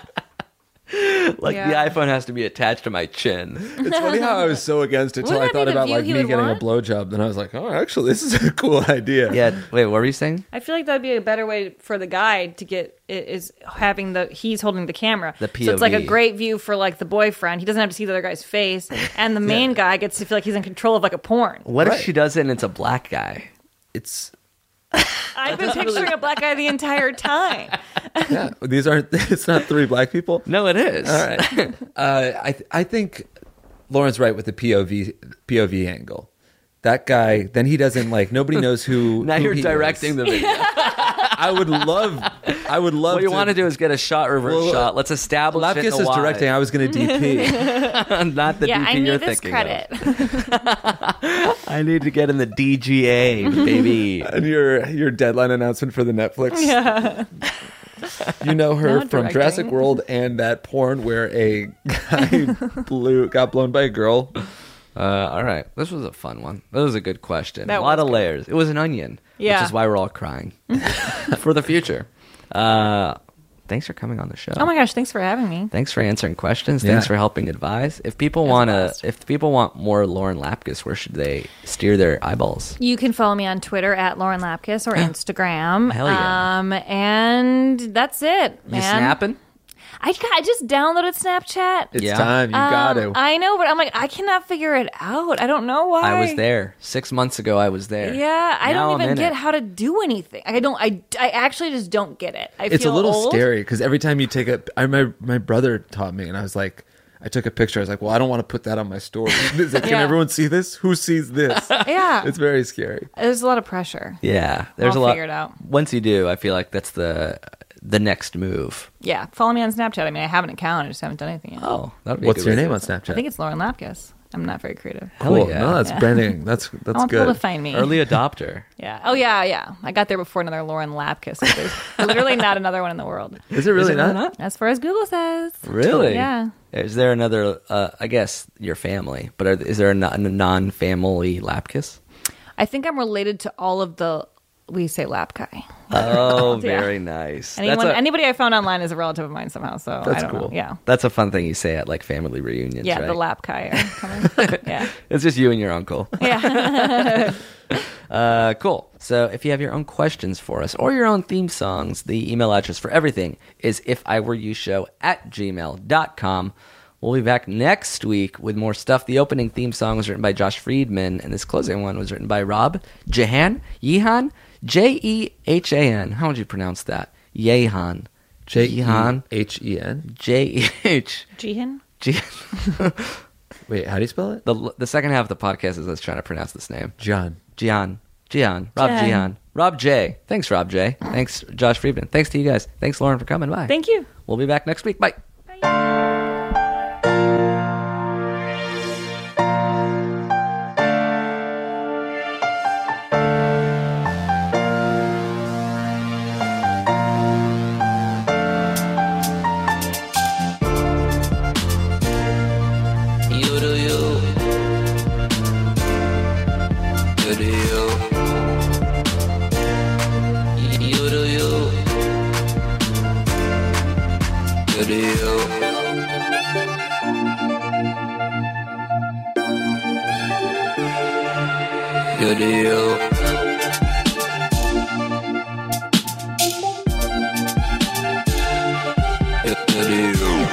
Speaker 6: Like
Speaker 8: Yeah.
Speaker 6: the iPhone has to be attached to my chin.
Speaker 7: It's funny how I was so against it until I
Speaker 8: Wouldn't that
Speaker 7: thought
Speaker 8: be the
Speaker 7: about
Speaker 8: view
Speaker 7: like
Speaker 8: he
Speaker 7: me
Speaker 8: would
Speaker 7: getting
Speaker 8: want?
Speaker 7: a blowjob. Then I was like, oh, actually, this is a cool idea.
Speaker 6: Yeah. Wait, what were you saying?
Speaker 8: I feel like that'd be a better way for the guy to get it is having the he's holding the camera.
Speaker 6: The
Speaker 8: So it's like a
Speaker 6: P O V.
Speaker 8: great view for like the boyfriend. He doesn't have to see the other guy's face, and the main guy gets to feel like he's in control of like a porn.
Speaker 6: What
Speaker 7: Right.
Speaker 6: if she does it and it's a black guy?
Speaker 7: It's
Speaker 8: I've been picturing a black guy the entire time.
Speaker 7: yeah. These aren't. It's not three black people.
Speaker 6: No, it is.
Speaker 7: All right. uh, I th- I think Lauren's right with the P O V P O V angle. That guy, then he doesn't like. Nobody knows who.
Speaker 6: Now
Speaker 7: who
Speaker 6: you're
Speaker 7: he
Speaker 6: directing
Speaker 7: is.
Speaker 6: the video.
Speaker 7: I would love. I would love.
Speaker 6: What you
Speaker 7: to,
Speaker 6: want to do is get a shot, reverse
Speaker 7: Well,
Speaker 6: shot. Let's establish it.
Speaker 7: Lapkus
Speaker 6: in
Speaker 7: is
Speaker 6: a Y.
Speaker 7: directing. I was going to D P.
Speaker 6: Not the
Speaker 8: Yeah,
Speaker 6: D P
Speaker 8: I
Speaker 6: you're
Speaker 8: need this
Speaker 6: thinking
Speaker 8: credit.
Speaker 6: of. I need to get in the D G A, baby.
Speaker 7: And your your deadline announcement for the Netflix. Yeah. You know her
Speaker 8: Not
Speaker 7: from
Speaker 8: directing.
Speaker 7: Jurassic World and that porn where a guy blew got blown by a girl.
Speaker 6: Uh, all right, this was a fun one. That was a good question.
Speaker 8: That
Speaker 6: a lot
Speaker 8: was
Speaker 6: of
Speaker 8: good.
Speaker 6: layers. It was an onion,
Speaker 8: Yeah.
Speaker 6: which is why we're all crying for the future. Uh, thanks for coming on the show.
Speaker 8: Oh my gosh, thanks for having me.
Speaker 6: Thanks for answering questions.
Speaker 7: Yeah.
Speaker 6: Thanks for helping advise. If people want to, if people want more Lauren Lapkus, where should they steer their eyeballs?
Speaker 8: You can follow me on Twitter at Lauren Lapkus or Instagram.
Speaker 6: Hell yeah.
Speaker 8: Um, and that's it, man.
Speaker 6: You snapping?
Speaker 8: I, I just downloaded Snapchat.
Speaker 7: It's
Speaker 6: Yeah.
Speaker 7: time. You got
Speaker 8: Um,
Speaker 7: to.
Speaker 8: I know, but I'm like, I cannot figure it out. I don't know why.
Speaker 6: I was there six months ago. I was there.
Speaker 8: Yeah, I
Speaker 6: Now
Speaker 8: don't
Speaker 6: I'm
Speaker 8: even
Speaker 6: in
Speaker 8: get
Speaker 6: it.
Speaker 8: how to do anything. I don't. I, I actually just don't get it. I
Speaker 7: It's a
Speaker 8: feel
Speaker 7: little
Speaker 8: old.
Speaker 7: scary because every time you take a, I my my brother taught me, and I was like, I took a picture. I was like, well, I don't want to put that on my story. He's like, can
Speaker 8: Yeah.
Speaker 7: everyone see this? Who sees this?
Speaker 8: Yeah,
Speaker 7: It's very scary.
Speaker 8: there's a lot of pressure.
Speaker 6: Yeah, there's
Speaker 8: I'll
Speaker 6: a lot.
Speaker 8: figure it out.
Speaker 6: Once you do, I feel like that's the the next move.
Speaker 8: Yeah, follow me on Snapchat. I mean, I have an account. I just haven't done anything yet.
Speaker 6: Oh, that'd be a
Speaker 7: What's
Speaker 6: good
Speaker 7: your
Speaker 6: way
Speaker 7: name
Speaker 6: to
Speaker 7: on
Speaker 6: do it.
Speaker 7: Snapchat?
Speaker 8: I think it's Lauren Lapkus. I'm not very creative.
Speaker 6: Hell
Speaker 7: Cool.
Speaker 6: yeah.
Speaker 7: No, that's
Speaker 8: Yeah.
Speaker 7: branding. That's
Speaker 8: I
Speaker 7: that's
Speaker 8: want people
Speaker 7: good.
Speaker 8: to find me.
Speaker 6: Early adopter.
Speaker 8: Yeah. Oh yeah, yeah. I got there before another Lauren Lapkus. So there's literally not another one in the world,
Speaker 7: Is it really
Speaker 6: it
Speaker 7: not?
Speaker 6: not?
Speaker 8: as far as Google says.
Speaker 6: Really?
Speaker 8: Yeah.
Speaker 6: Is there another? Uh, I guess your family, but are, is there a, non- a non-family Lapkus?
Speaker 8: I think I'm related to all of the. We say Lapkai.
Speaker 6: Oh,
Speaker 8: Yeah.
Speaker 6: very nice.
Speaker 8: Anyone,
Speaker 6: that's, a,
Speaker 8: anybody I found online is a relative of mine somehow. So
Speaker 7: That's
Speaker 8: I don't
Speaker 7: cool.
Speaker 8: know. Yeah.
Speaker 6: that's a fun thing you say at like family reunions.
Speaker 8: Yeah,
Speaker 6: right?
Speaker 8: the Lapkai are coming. Yeah.
Speaker 6: It's just you and your uncle.
Speaker 8: Yeah.
Speaker 6: Uh, cool. So if you have your own questions for us or your own theme songs, the email address for everything is if I were you show at gmail dot com. We'll be back next week with more stuff. The opening theme song was written by Josh Friedman, and this closing one was written by Rob Jehan. Yehan? J E H A N. How would you pronounce that? Yehan.
Speaker 7: J E
Speaker 6: Jehan.
Speaker 7: H E N.
Speaker 6: J E H.
Speaker 8: Jihin?
Speaker 6: G-
Speaker 7: Wait, how do you spell it?
Speaker 6: the, the second half of the podcast is us trying to pronounce this name.
Speaker 7: John.
Speaker 6: Jihan. Jihan. Rob
Speaker 8: Jen.
Speaker 6: Jihan. Rob J. Thanks, Rob J. Thanks, Josh Friedman. Thanks to you guys. Thanks, Lauren, for coming by.
Speaker 8: Thank you.
Speaker 6: We'll be back next week. Bye.
Speaker 11: You do you. You do you. You do you. You do you. You do you. You do you.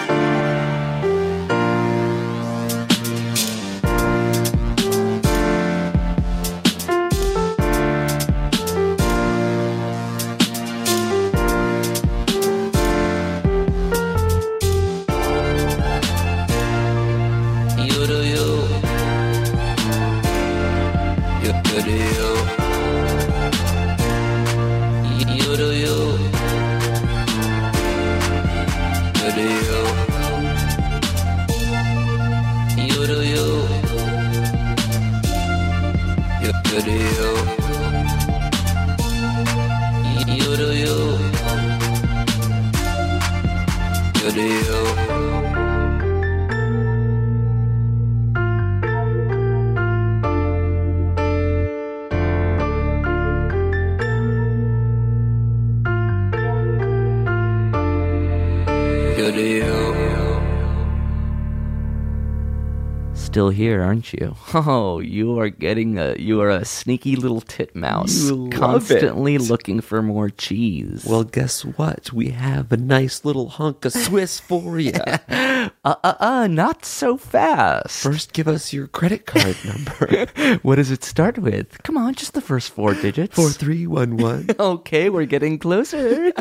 Speaker 11: You do you. You, you do you. You do you. You do you. You do you. You, you do you. You do you. You do you. You do you.
Speaker 6: Still here, aren't you? Oh, you are getting a you are a sneaky little titmouse,
Speaker 7: You love
Speaker 6: constantly
Speaker 7: it.
Speaker 6: looking for more cheese.
Speaker 7: Well, guess what? We have a nice little hunk of Swiss for you.
Speaker 6: uh, uh, uh, not so fast.
Speaker 7: First, give us your credit card number.
Speaker 6: What does it start with? Come on, just the first four digits.
Speaker 7: Four three one one.
Speaker 6: Okay, we're getting closer.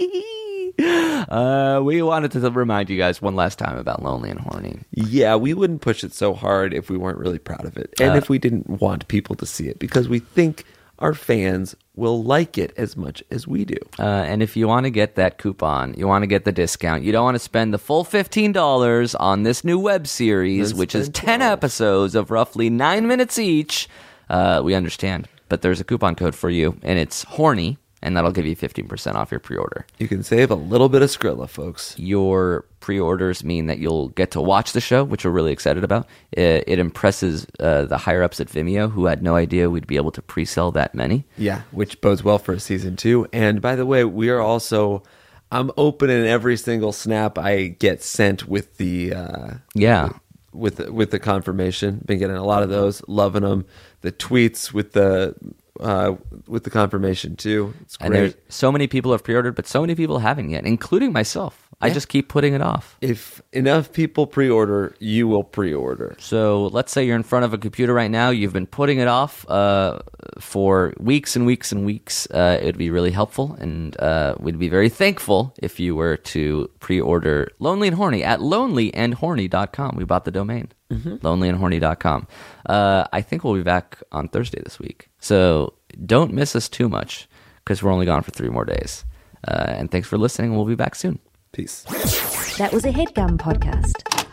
Speaker 6: uh, we wanted to remind you guys one last time about Lonely and Horny.
Speaker 7: Yeah, we wouldn't push it so hard if we weren't really proud of it, and
Speaker 6: Uh,
Speaker 7: if we didn't want people to see it, because we think our fans will like it as much as we do.
Speaker 6: Uh, and if you want to get that coupon, you want to get the discount, you don't want to spend the full fifteen dollars on this new web series,
Speaker 7: Then
Speaker 6: which is
Speaker 7: spend
Speaker 6: ten
Speaker 7: twelve.
Speaker 6: episodes of roughly nine minutes each, uh, we understand. But there's a coupon code for you, and it's Horny, and that'll give you fifteen percent off your pre-order.
Speaker 7: You can save a little bit of Skrilla, folks.
Speaker 6: Your pre-orders mean that you'll get to watch the show, which we're really excited about. It, it impresses uh, the higher-ups at Vimeo, who had no idea we'd be able to pre-sell that many.
Speaker 7: Yeah, which bodes well for season two. And by the way, we are also I'm opening every single snap I get sent with the uh,
Speaker 6: Yeah.
Speaker 7: with the, with the confirmation. Been getting a lot of those, loving them. The tweets with the uh, with the confirmation too. It's
Speaker 6: And there's
Speaker 7: great.
Speaker 6: so many people have pre-ordered, but so many people haven't yet, including myself. I just keep putting it off.
Speaker 7: If enough people pre-order, you will pre-order.
Speaker 6: So let's say you're in front of a computer right now. You've been putting it off uh, for weeks and weeks and weeks. Uh, it would be really helpful, and uh, we'd be very thankful if you were to pre-order Lonely and Horny at lonely and horny dot com. We bought the domain, mm-hmm. lonely and horny dot com. Uh, I think we'll be back on Thursday this week. So don't miss us too much because we're only gone for three more days. Uh, and thanks for listening. We'll be back soon.
Speaker 7: Peace.
Speaker 1: That was a HeadGum podcast.